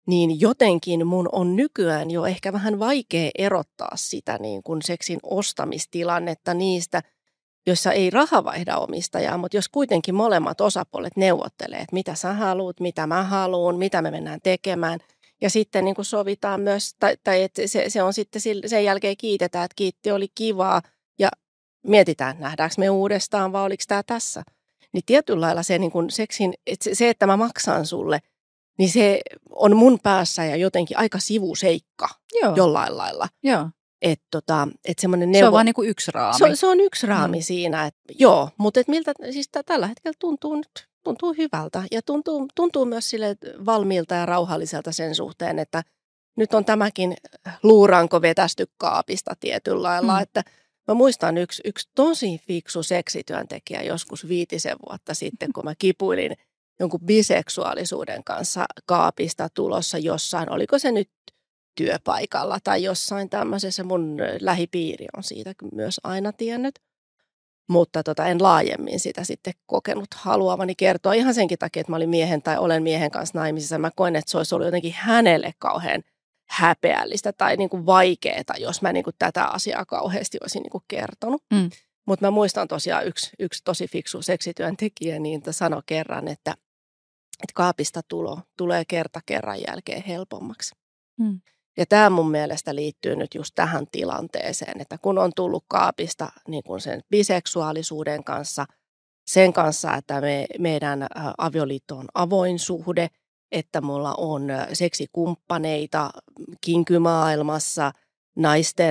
niin jotenkin mun on nykyään jo ehkä vähän vaikea erottaa sitä niin kuin seksin ostamistilannetta niistä, joissa ei raha vaihda omistajaa, mutta jos kuitenkin molemmat osapuolet neuvottelee, että mitä sä haluat, mitä mä haluan, mitä me mennään tekemään. Ja sitten niin kuin sovitaan myös, tai, tai että se, se on sitten sen jälkeen kiitetään, että kiitti, oli kivaa ja mietitään, nähdäänkö me uudestaan vai oliko tämä tässä. Niin tietyllä lailla se, niin kuin seksin, että se, että mä maksan sulle, niin se on mun päässä ja jotenkin aika sivuseikka Joo. jollain lailla. Joo. Et tota, et semmoinen neuvo... Se on vaan niin kuin yksi raami. Se on, se on yksi raami mm. siinä, että joo, mutta et miltä, siis tällä hetkellä tuntuu nyt, tuntuu hyvältä ja tuntuu, tuntuu myös sille valmiilta ja rauhalliselta sen suhteen, että nyt on tämäkin luuranko vetästy kaapista tietyllä lailla, mm. että mä muistan yksi, yksi tosi fiksu seksityöntekijä joskus viitisen vuotta sitten, kun mä kipuilin jonkun biseksuaalisuuden kanssa kaapista tulossa jossain, oliko se nyt työpaikalla tai jossain tämmöisessä, mun lähipiiri on siitä myös aina tiennyt, mutta tota, en laajemmin sitä sitten kokenut haluavani kertoa ihan senkin takia, että mä olin miehen tai olen miehen kanssa naimisissa. Mä koen, että se olisi ollut jotenkin hänelle kauhean häpeällistä tai niin kuin vaikeaa, jos mä niin kuin tätä asiaa kauheasti olisin niin kuin kertonut. Mm. Mutta mä muistan tosiaan yksi, yksi tosi fiksu seksityöntekijä, niin sanoi kerran, että, että kaapista tulo tulee kerta kerran jälkeen helpommaksi. Mm. Ja tämä mun mielestä liittyy nyt just tähän tilanteeseen, että kun on tullut kaapista niin kuin sen biseksuaalisuuden kanssa, sen kanssa, että me, meidän avioliitto on avoin suhde, että mulla on seksikumppaneita kinkymaailmassa, naisten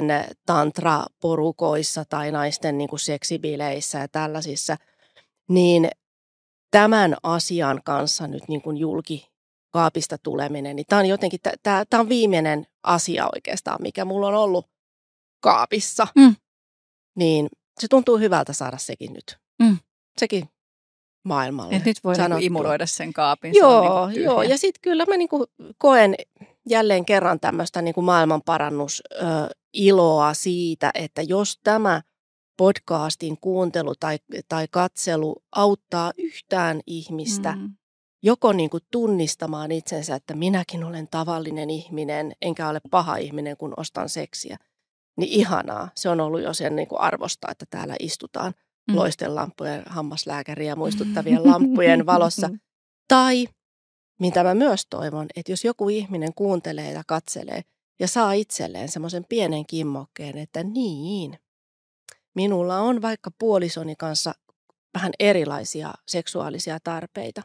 tantraporukoissa tai naisten niin kuin seksibileissä ja tällaisissa, niin tämän asian kanssa nyt niin kuin julki kaapista tuleminen, niin tämä on jotenkin, tämä, tämä on viimeinen asia oikeastaan, mikä mulla on ollut kaapissa. Mm. Niin se tuntuu hyvältä saada sekin nyt. Mm. Sekin maailmalle. Et nyt voi niinku imuroida sen kaapin. Joo, niinku joo. Ja sitten kyllä mä niinku koen jälleen kerran tämmöistä niinku maailmanparannusiloa siitä, että jos tämä podcastin kuuntelu tai, tai katselu auttaa yhtään ihmistä, mm. joko niin kuin tunnistamaan itsensä, että minäkin olen tavallinen ihminen, enkä ole paha ihminen, kun ostan seksiä. Niin ihanaa. Se on ollut jo sen niin kuin arvosta, että täällä istutaan mm. loistelampujen, hammaslääkäriä muistuttavien lampujen valossa. Tai, mitä mä myös toivon, että jos joku ihminen kuuntelee ja katselee ja saa itselleen semmoisen pienen kimmokkeen, että niin, minulla on vaikka puolisoni kanssa vähän erilaisia seksuaalisia tarpeita.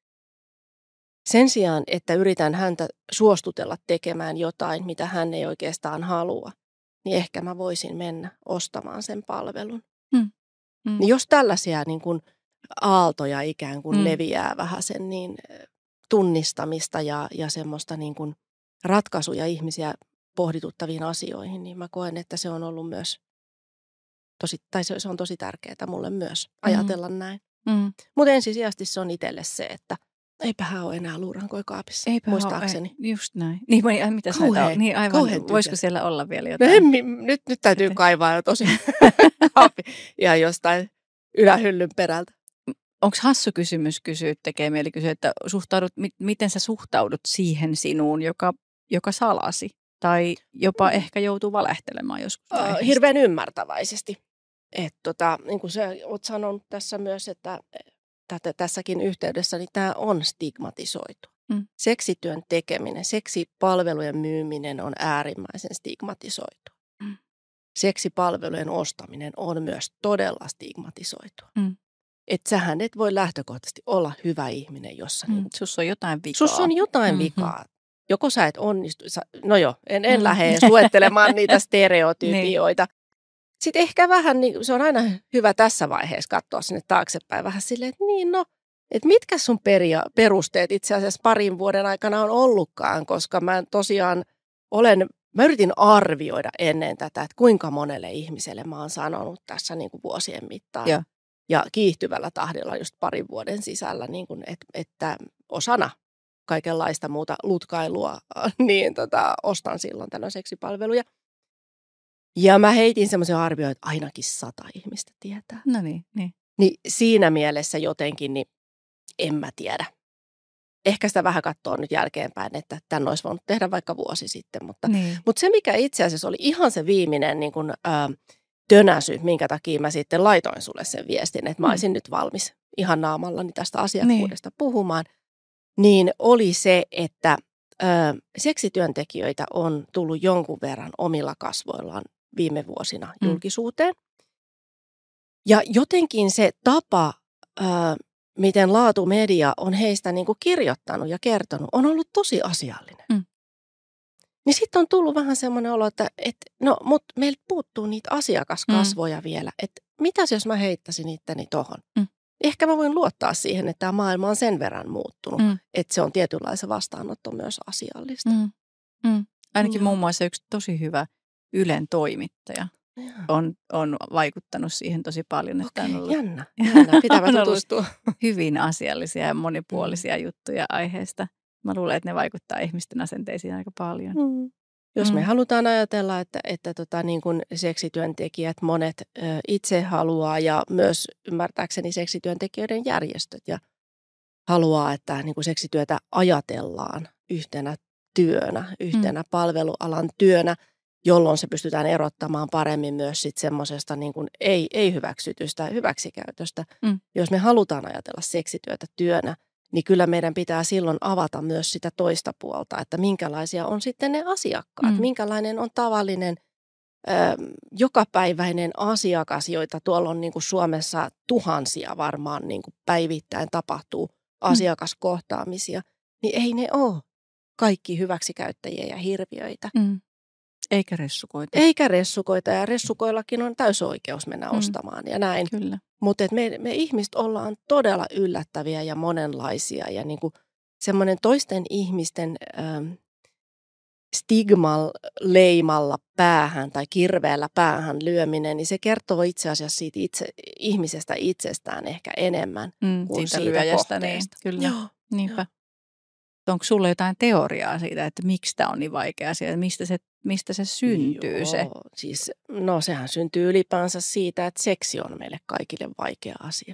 Sen sijaan, että yritän häntä suostutella tekemään jotain, mitä hän ei oikeastaan halua, niin ehkä mä voisin mennä ostamaan sen palvelun. Mm. Mm. Niin jos tällaisia niin kuin aaltoja ikään kuin mm. leviää vähän sen niin tunnistamista ja, ja semmoista niin kuin ratkaisuja ihmisiä pohdituttaviin asioihin, niin mä koen, että se on ollut myös tosi, tai se on tosi tärkeää mulle myös ajatella mm. näin. Mm. Mutta ensisijaisesti se on itselle se, että eipähän ole enää luurankoi kaapissa, Eipä muistaakseni. Ole, just näin. Niin, mitä kauhean, näitä on? Niin aivan, voisiko siellä olla vielä jotain? No en, nyt, nyt täytyy Ete. kaivaa jo tosi kaapi ihan jostain ylähyllyn perältä. Onko hassu kysymys kysyä, tekee mieli kysyä, että suhtaudut, miten sä suhtaudut siihen sinuun, joka, joka salasi? Tai jopa mm. ehkä joutuu valehtelemaan joskus? Uh, hirveän ymmärtäväisesti. Et tota, niin kuin sä oot sanonut tässä myös, että Tätä, tässäkin yhteydessä, niin tämä on stigmatisoitu. Mm. Seksityön tekeminen, seksipalvelujen myyminen on äärimmäisen stigmatisoitu. Mm. Seksipalvelujen ostaminen on myös todella stigmatisoitu. Mm. Että sähän et voi lähtökohtaisesti olla hyvä ihminen, jossa... Mm. Niin, sus on jotain vikaa. Sus on jotain mm-hmm. vikaa. Joko sä et onnistu... Sä, no joo, en, en mm. lähde luettelemaan niitä stereotypioita. Sitten ehkä vähän, niin se on aina hyvä tässä vaiheessa katsoa sinne taaksepäin vähän silleen, että niin no, että mitkä sun peria- perusteet itse asiassa parin vuoden aikana on ollutkaan, koska mä tosiaan olen, mä yritin arvioida ennen tätä, että kuinka monelle ihmiselle mä oon sanonut tässä niin kuin vuosien mittaan. Ja, ja kiihtyvällä tahdilla just parin vuoden sisällä, niin kuin, että, että osana kaikenlaista muuta lutkailua, niin tota, ostan silloin tällainen seksipalveluja. Ja mä heitin semmoisen arvioon, että ainakin sata ihmistä tietää. No niin, niin. Niin siinä mielessä jotenkin, niin en mä tiedä. ehkä sitä vähän katsoo nyt jälkeenpäin, että tämän olisi voinut tehdä vaikka vuosi sitten. Mutta, Niin. mutta se, mikä itse asiassa oli ihan se viimeinen niin kuin, ä, tönäsy, minkä takia mä sitten laitoin sulle sen viestin, että mä Mm. olisin nyt valmis ihan naamallani tästä asiakkuudesta niin. puhumaan, niin oli se, että ö, seksityöntekijöitä on tullut jonkun verran omilla kasvoillaan viime vuosina Mm. julkisuuteen. Ja jotenkin se tapa, ö, miten laatumedia on heistä niin kuin kirjoittanut ja kertonut, on ollut tosi asiallinen. Mm. Niin sitten on tullut vähän semmoinen olo, että et, no, mutta meiltä puuttuu niitä asiakaskasvoja mm. vielä. Että mitäs jos mä heittäisin itteni tohon? Mm. Ehkä mä voin luottaa siihen, että tämä maailma on sen verran muuttunut, Mm. että se on tietynlaisen vastaanotto myös asiallista. Mm. Mm. Ainakin Joo. muun muassa yksi tosi hyvä Ylen toimittaja on, on vaikuttanut siihen tosi paljon. Että Okei, on ollut jännä. jännä. Pitää on ollut tutustua. hyvin asiallisia ja monipuolisia mm. juttuja aiheesta. Mä luulen, että ne vaikuttaa ihmisten asenteisiin aika paljon. Mm. Jos me Mm. halutaan ajatella, että, että tota, niin kuin seksityöntekijät monet ö, itse haluaa ja myös ymmärtääkseni seksityöntekijöiden järjestöt ja haluaa, että niin kuin seksityötä ajatellaan yhtenä työnä, yhtenä mm. palvelualan työnä, jolloin se pystytään erottamaan paremmin myös sit semmoisesta niin kuin ei, ei hyväksytystä hyväksikäytöstä. Mm. Jos me halutaan ajatella seksityötä työnä, niin kyllä meidän pitää silloin avata myös sitä toista puolta, että minkälaisia on sitten ne asiakkaat, Mm. minkälainen on tavallinen ö, jokapäiväinen asiakas, joita tuolla on niin kuin Suomessa tuhansia varmaan niin kuin päivittäin tapahtuu asiakaskohtaamisia, niin ei ne ole kaikki hyväksikäyttäjiä ja hirviöitä. Mm. Eikä ressukoita. Eikä ressukoita, ja ressukoillakin on täysoikeus mennä Mm. ostamaan ja näin. Kyllä. Mutta me, me ihmiset ollaan todella yllättäviä ja monenlaisia ja niinku semmoinen toisten ihmisten ähm, stigmal leimalla päähän tai kirveellä päähän lyöminen, niin se kertoo itse asiassa siitä itse, ihmisestä itsestään ehkä enemmän Mm. kuin Siitä siitä lyöjästä, niin kohteesta. kyllä. Joo, Niinpä. joo. Onko sulla jotain teoriaa siitä, että miksi tämä on niin vaikea asia, mistä se, mistä se syntyy Joo, se? Siis, no sehän syntyy ylipäänsä siitä, että seksi on meille kaikille vaikea asia.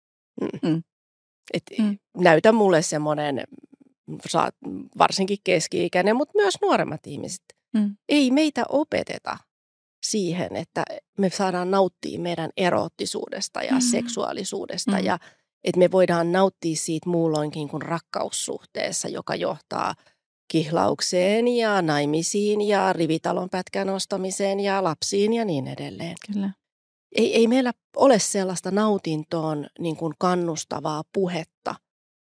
Mm. Mm. Et Mm. näytä mulle semmoinen, saat varsinkin keski-ikäinen, mutta myös nuoremmat ihmiset. Mm. Ei meitä opeteta siihen, että me saadaan nauttia meidän eroottisuudesta ja Mm. seksuaalisuudesta Mm. ja että me voidaan nauttia siitä muulloinkin kuin rakkaussuhteessa, joka johtaa kihlaukseen ja naimisiin ja rivitalon pätkän ostamiseen ja lapsiin ja niin edelleen. Kyllä. Ei, ei meillä ole sellaista nautintoon niin kuin kannustavaa puhetta.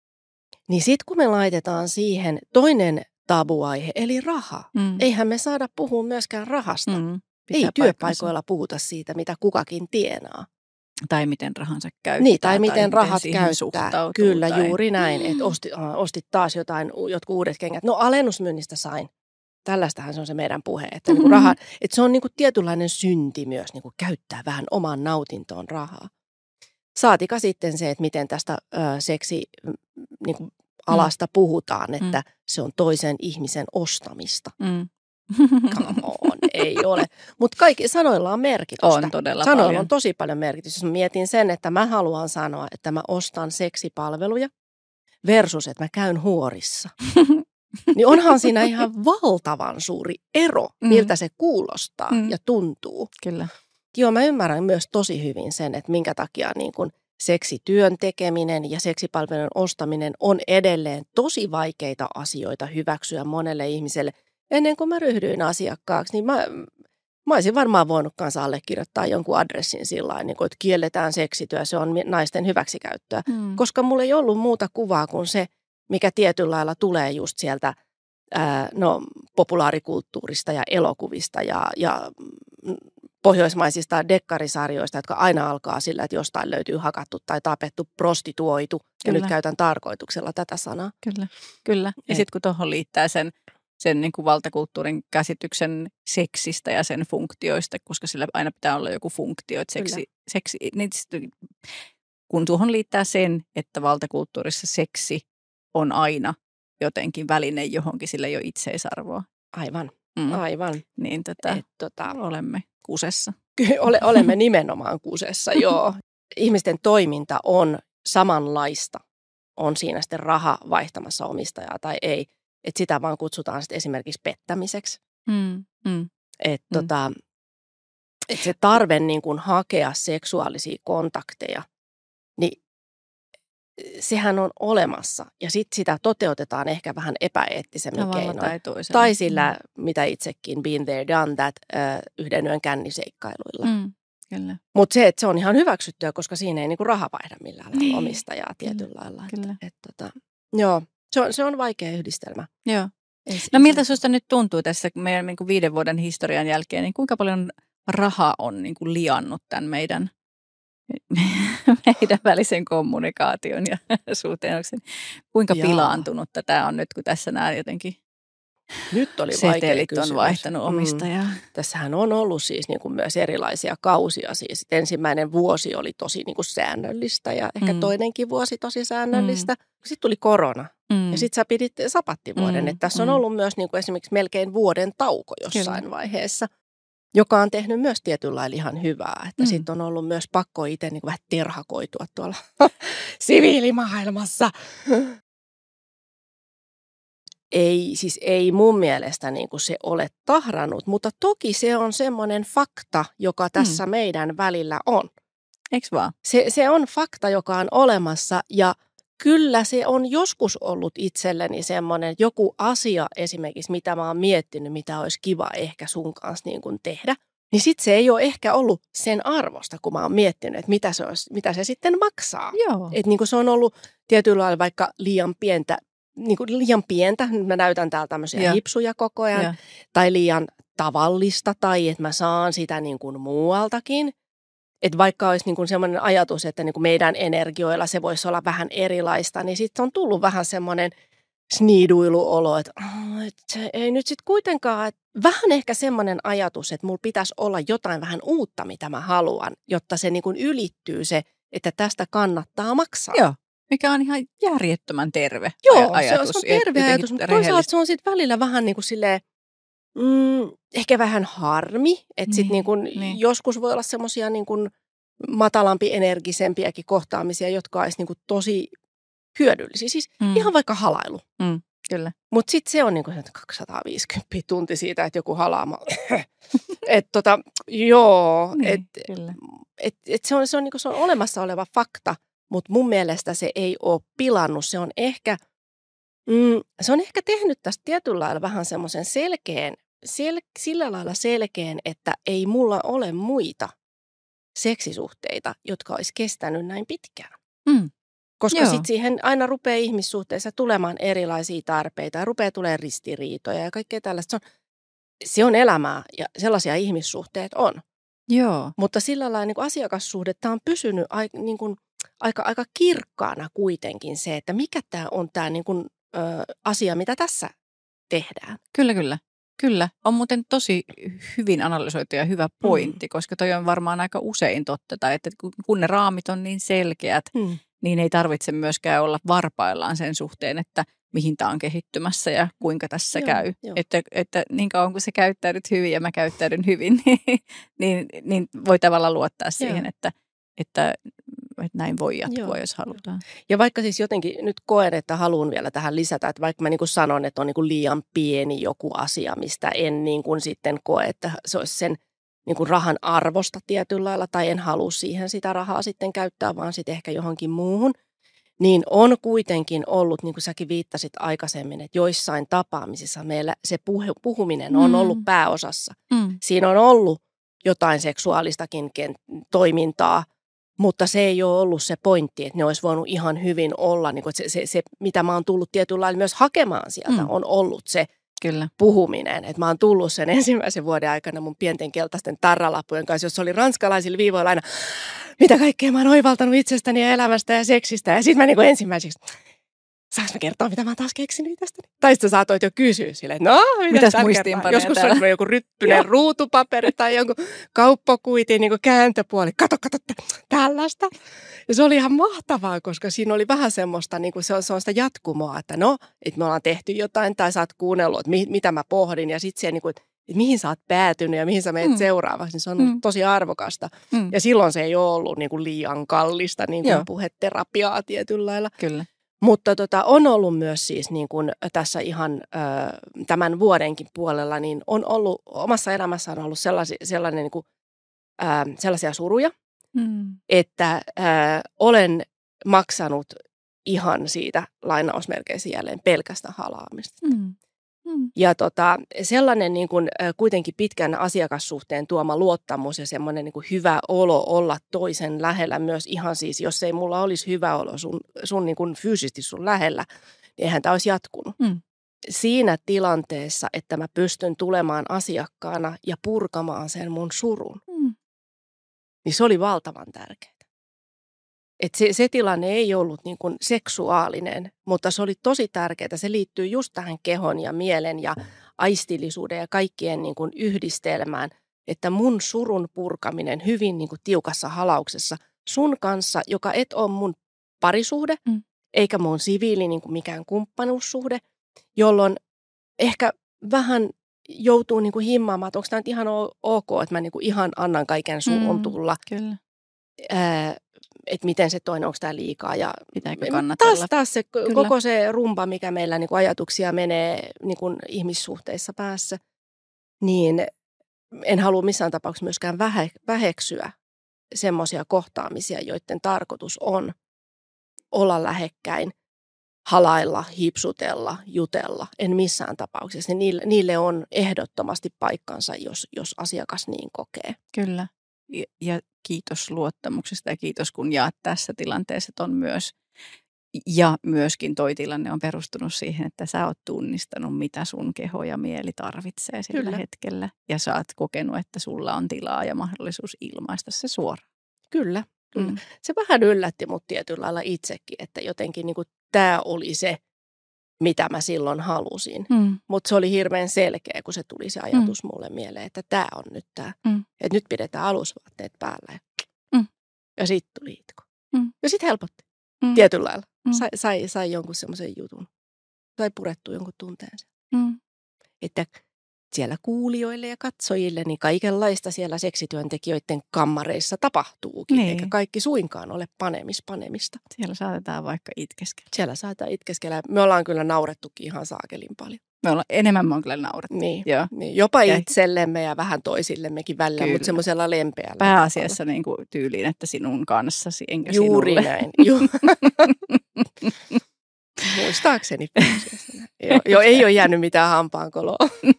Niin sitten kun me laitetaan siihen toinen tabuaihe, eli raha. Mm. Eihän me saada puhua myöskään rahasta. Mm. Ei Pitää työpaikoilla puhuta siitä, mitä kukakin tienaa. Tai miten rahansa käyttää. Niin, tai miten rahat siihen käyttää. suhtautuu, Kyllä, tai... juuri näin. Että ostit, ostit taas jotain, jotkut uudet kengät. No alennusmyynnistä sain. Tällaistähän se on se meidän puhe. Että, niin kuin raha, että se on niin kuin tietynlainen synti myös niin kuin käyttää vähän omaan nautintoon rahaa. Saatika sitten se, että miten tästä ö, seksi niin kuin alasta mm. puhutaan, että mm. se on toisen ihmisen ostamista. Mm. Come on, ei ole. Mutta kaikki sanoilla on merkitystä. On todella sanoilla paljon. on tosi paljon merkitystä. Jos mä mietin sen, että mä haluan sanoa, että mä ostan seksipalveluja versus, että mä käyn huorissa. Niin onhan siinä ihan valtavan suuri ero, miltä se kuulostaa mm. ja tuntuu. Kyllä. Joo, mä ymmärrän myös tosi hyvin sen, että minkä takia niin kun seksityön tekeminen ja seksipalvelujen ostaminen on edelleen tosi vaikeita asioita hyväksyä monelle ihmiselle. Ennen kuin mä ryhdyin asiakkaaksi, niin mä, mä olisin varmaan voinut kanssa allekirjoittaa jonkun adressin sillä niin että kielletään seksityö, se on naisten hyväksikäyttöä. Mm. Koska mulla ei ollut muuta kuvaa kuin se, mikä tietyllä lailla tulee just sieltä ää, no, populaarikulttuurista ja elokuvista ja, ja pohjoismaisista dekkarisarjoista, jotka aina alkaa sillä, että jostain löytyy hakattu tai tapettu, prostituoitu. Kyllä. Ja nyt käytän tarkoituksella tätä sanaa. Kyllä, kyllä. Ja sitten kun tuohon liittää sen, sen niin kuin valtakulttuurin käsityksen seksistä ja sen funktioista, koska sillä aina pitää olla joku funktio. Että seksi, seksi, niin kun tuohon liittää sen, että valtakulttuurissa seksi on aina jotenkin väline johonkin, sillä ei ole itseisarvoa. Aivan, mm. aivan. Niin tota, Et, tota, olemme kusessa. Ole, olemme nimenomaan kusessa, joo. Ihmisten toiminta on samanlaista, on siinä sitten raha vaihtamassa omistajaa tai ei. Että sitä vaan kutsutaan sitten esimerkiksi pettämiseksi. Mm, mm, Että mm. tota, et se tarve niin kuin hakea seksuaalisia kontakteja, niin sehän on olemassa. Ja sitten sitä toteutetaan ehkä vähän epäeettisemmin Tavalla keinoin. tai toisella. Tai sillä, mm. mitä itsekin, been there, done that, yhden yön känniseikkailuilla. Mm, kyllä. Mutta se, että se on ihan hyväksyttyä, koska siinä ei niinku raha vaihda millään lailla Niin. omistajaa tietyllä Kyllä, lailla. kyllä. Et, et, tota, joo, se on, se on vaikea yhdistelmä. Joo. Ei, No ei miltä se- susta nyt tuntuu tässä meidän niin kuin viiden vuoden historian jälkeen, niin kuinka paljon raha on niin kuin liannut tämän meidän, meidän välisen kommunikaation ja suhteen? Onko se, kuinka Jaa. pilaantunutta tämä on nyt, kun tässä nämä jotenkin Nyt oli vaikea setelit kysymys. on vaihtanut omistajaa? Mm. Tässähän on ollut siis niin kuin myös erilaisia kausia. Siis että ensimmäinen vuosi oli tosi niin kuin säännöllistä ja ehkä Mm. toinenkin vuosi tosi säännöllistä. Sitten tuli korona Mm. ja sitten sä pidit sapattivuoden. Mm, Että tässä on mm. ollut myös niin kuin esimerkiksi melkein vuoden tauko jossain Kyllä. vaiheessa, joka on tehnyt myös tietyllä lailla ihan hyvää. Että Mm. sitten on ollut myös pakko itse niin kuin vähän terhakoitua tuolla siviilimaailmassa. Ei, siis ei mun mielestä niin kuin se ole tahrannut, mutta toki se on semmoinen fakta, joka tässä mm. meidän välillä on. Eiks vaan? Se, se on fakta, joka on olemassa ja kyllä se on joskus ollut itselleni semmoinen joku asia esimerkiksi, mitä mä oon miettinyt, mitä olisi kiva ehkä sun kanssa niin kuin tehdä. Niin sit se ei ole ehkä ollut sen arvosta, kun mä oon miettinyt, että mitä se, olisi, mitä se sitten maksaa. Joo. Että niin kuin se on ollut tietyllä lailla vaikka liian pientä, niin kuin liian pientä, nyt mä näytän täällä tämmöisiä Joo. hipsuja koko ajan, Joo. tai liian tavallista, tai että mä saan sitä niin kuin muualtakin. Että vaikka olisi niin kuin semmoinen ajatus, että niin kuin meidän energioilla se voisi olla vähän erilaista, niin sitten on tullut vähän semmoinen sniiduiluolo, että, oh, että se ei nyt sitten kuitenkaan, että vähän ehkä semmoinen ajatus, että mulla pitäisi olla jotain vähän uutta, mitä mä haluan, jotta se niin kuin ylittyy se, että tästä kannattaa maksaa. Joo. Mikä on ihan järjettömän terve Joo, ajatus. se on, se on terve ja ajatus, mutta rehellistä. toisaalta se on sitten välillä vähän niin kuin silleen, mm, ehkä vähän harmi, että sitten Niin, niin kuin niin. joskus voi olla semmoisia niin kuin matalampi energisempiäkin kohtaamisia, jotka olisi niin kuin tosi hyödyllisiä. Siis Mm. ihan vaikka halailu. Mm, kyllä. Mutta sitten se on niin kuin kaksisataaviisikymmentä tunti siitä, että joku halaama. että tota, joo, Niin, että kyllä. et, et se on, se on, niin kuin se on olemassa oleva fakta, mutta mun mielestä se ei ole pilannut. Se on ehkä, mm, se on ehkä tehnyt tästä tietyllä lailla vähän semmoisen selkeän, sel, sillä lailla selkeän, että ei mulla ole muita seksisuhteita, jotka olisi kestänyt näin pitkään. Mm. Koska Joo. sitten siihen aina rupeaa ihmissuhteissa tulemaan erilaisia tarpeita ja rupeaa tulemaan ristiriitoja ja kaikkea tällaista. Se on, se on elämää ja sellaisia ihmissuhteet on. Joo. Mutta sillä lailla niin kuin asiakassuhde, tämä on pysynyt aika, niin kuin, aika, aika kirkkaana kuitenkin se, että mikä tämä on tämä niin kuin, ö, asia, mitä tässä tehdään. Kyllä, kyllä. Kyllä. On muuten tosi hyvin analysoitu ja hyvä pointti, mm. koska toi on varmaan aika usein totta. Tai että kun ne raamit on niin selkeät, Hmm. niin ei tarvitse myöskään olla varpaillaan sen suhteen, että mihin tämä on kehittymässä ja kuinka tässä Joo, käy. joo. Että, että niin kauan kuin sä käyttäydyt hyvin ja mä käyttäydyn hyvin, niin, niin, niin voi tavallaan luottaa siihen, että, että, että näin voi jatkua, Joo, jos halutaan. Ja vaikka siis jotenkin nyt koen, että haluan vielä tähän lisätä, että vaikka mä niin kuin sanon, että on niin kuin liian pieni joku asia, mistä en niin kuin sitten koe, että se olisi sen niin kuin rahan arvosta tietyllä lailla, tai en halua siihen sitä rahaa sitten käyttää, vaan sitten ehkä johonkin muuhun, niin on kuitenkin ollut, niin kuin säkin viittasit aikaisemmin, että joissain tapaamisissa meillä se puhe, puhuminen on Mm. ollut pääosassa. Mm. Siinä on ollut jotain seksuaalistakin ken- toimintaa, mutta se ei ole ollut se pointti, että ne olisi voinut ihan hyvin olla. Niin kuin, että se, se, se, mitä mä oon tullut tietyllä lailla myös hakemaan sieltä, Mm. on ollut se Kyllä. puhuminen. Että mä oon tullut sen ensimmäisen vuoden aikana mun pienten keltaisten tarralappujen kanssa, jossa oli ranskalaisilla viivoilla aina, mitä kaikkea mä oon oivaltanut itsestäni ja elämästä ja seksistä. Ja sitten mä niin kuin ensimmäiseksi, saanko mä kertoa, mitä mä oon taas keksinyt itsestäni? Tai sitten sä saatoit jo kysyä silleen, no, Mitäs mitäs tällä muistiinpanoja kertaa? Joskus täällä? oli joku ryppyinen ruutupaperi tai jonkun kauppakuitin niin kääntöpuoli. Kato, kato, tällaista. Ja se oli ihan mahtavaa, koska siinä oli vähän semmoista, niin kuin se on, se on sitä jatkumoa, että no, että me ollaan tehty jotain tai sä oot kuunnellut, että mi, mitä mä pohdin. Ja sitten se, niin kuin, että mihin sä oot päätynyt ja mihin sä menet Mm. seuraavaksi, niin se on ollut Mm. tosi arvokasta. Mm. Ja silloin se ei ole ollut niin kuin liian kallista niin kuin Joo. puheterapiaa tietyllä lailla. Kyllä. Mutta tota, on ollut myös siis niin kuin tässä ihan ö, tämän vuodenkin puolella, niin on ollut, omassa elämässä on ollut sellaisia, sellainen, niin kuin, ö, sellaisia suruja, mm. että ö, olen maksanut ihan siitä lainausmerkeissä jälleen pelkästä halaamista. Mm. Mm. Ja tota, sellainen niin kuin, kuitenkin pitkän asiakassuhteen tuoma luottamus ja semmoinen niin kuin hyvä olo olla toisen lähellä myös ihan siis, jos ei mulla olisi hyvä olo sun, sun niin kuin fyysisesti sun lähellä, niin eihän tämä olisi jatkunut. Mm. Siinä tilanteessa, että mä pystyn tulemaan asiakkaana ja purkamaan sen mun surun, mm. niin se oli valtavan tärkeää. Et se, se tilanne ei ollut niin kuin seksuaalinen, mutta se oli tosi tärkeää. Se liittyy just tähän kehon ja mielen ja aistillisuuden ja kaikkien niin kuin yhdistelmään, että mun surun purkaminen hyvin niin kuin tiukassa halauksessa sun kanssa, joka et ole mun parisuhde, mm. eikä mun siviili niin kuin mikään kumppanuussuhde, jolloin ehkä vähän joutuu niin kuin himmaamaan, että onko tämä nyt ihan ok, että mä niin kuin ihan annan kaiken sun mm, tulla. Kyllä. Ää, että miten se toinen, onko tämä liikaa. Ja pitääkö kannatella? Taas, taas se Kyllä. koko se rumba, mikä meillä niin kuin ajatuksia menee niin kuin ihmissuhteissa päässä, niin en halua missään tapauksessa myöskään väheksyä semmoisia kohtaamisia, joiden tarkoitus on olla lähekkäin, halailla, hipsutella, jutella. En missään tapauksessa. Niille, niille on ehdottomasti paikkansa, jos, jos asiakas niin kokee. Kyllä. Ja kiitos luottamuksesta ja kiitos kun jaat tässä tilanteessa on myös. Ja myöskin toi tilanne on perustunut siihen, että sä oot tunnistanut, mitä sun keho ja mieli tarvitsee sillä Kyllä. hetkellä. Ja sä oot kokenut, että sulla on tilaa ja mahdollisuus ilmaista se suoraan. Kyllä. Kyllä. Mm. Se vähän yllätti mut tietyllä lailla itsekin, että jotenkin niin kuin tämä oli se, mitä mä silloin halusin. Mm. Mutta se oli hirveän selkeä, kun se tuli se ajatus mm. mulle mieleen, että tämä on nyt tämä. Mm. Että nyt pidetään alusvaatteet päällä. Mm. Ja sitten tuli itku. Mm. Ja sitten helpotti mm. tietyllä lailla. Mm. Sai, sai, sai jonkun semmoisen jutun. Sai purettua jonkun tunteensa. Mm. Että siellä kuulijoille ja katsojille, niin kaikenlaista siellä seksityöntekijöiden kammareissa tapahtuukin. Niin. Eikä kaikki suinkaan ole panemis panemista. Siellä saatetaan vaikka itkeskellä. Siellä saatetaan itkeskellä. Me ollaan kyllä naurettukin ihan saakelin paljon. Me ollaan, enemmän me on kyllä naurettu. Niin, niin, jopa ja itsellemme ja vähän toisillemmekin välillä, kyllä. Mutta semmoisella lempeällä. Pääasiassa niin kuin tyyliin, että sinun kanssasi enkä Juuri sinulle. Näin. Ju- Muistaakseni. jo, jo, ei ole jäänyt mitään hampaankoloa.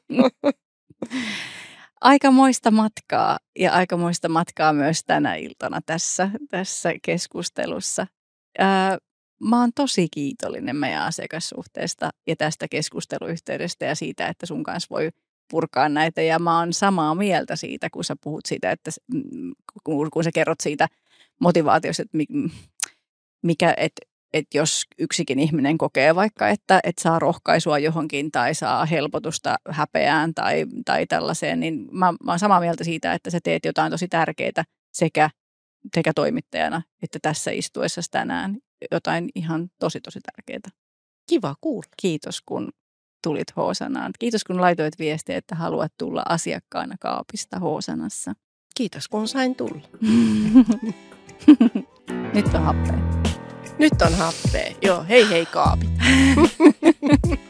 Aikamoista matkaa ja aikamoista matkaa myös tänä iltana tässä, tässä keskustelussa. Ää, mä oon tosi kiitollinen meidän asiakassuhteesta ja tästä keskusteluyhteydestä ja siitä, että sun kanssa voi purkaa näitä. Ja mä oon samaa mieltä siitä, kun sä puhut siitä, että kun, kun sä kerrot siitä motivaatiosta, että mikä, että että jos yksikin ihminen kokee vaikka, että, että saa rohkaisua johonkin tai saa helpotusta häpeään tai, tai tällaiseen, niin mä, mä oon samaa mieltä siitä, että sä teet jotain tosi tärkeää sekä, sekä toimittajana että tässä istuessa tänään jotain ihan tosi tosi tärkeää. Kiva kuulla. Kiitos kun tulit Hoosanaan. Kiitos kun laitoit viestiä, että haluat tulla asiakkaana kaapista Hoosanassa. Kiitos kun sain tulla. Nyt on happea. Nyt on happea. Joo, hei hei kaapit.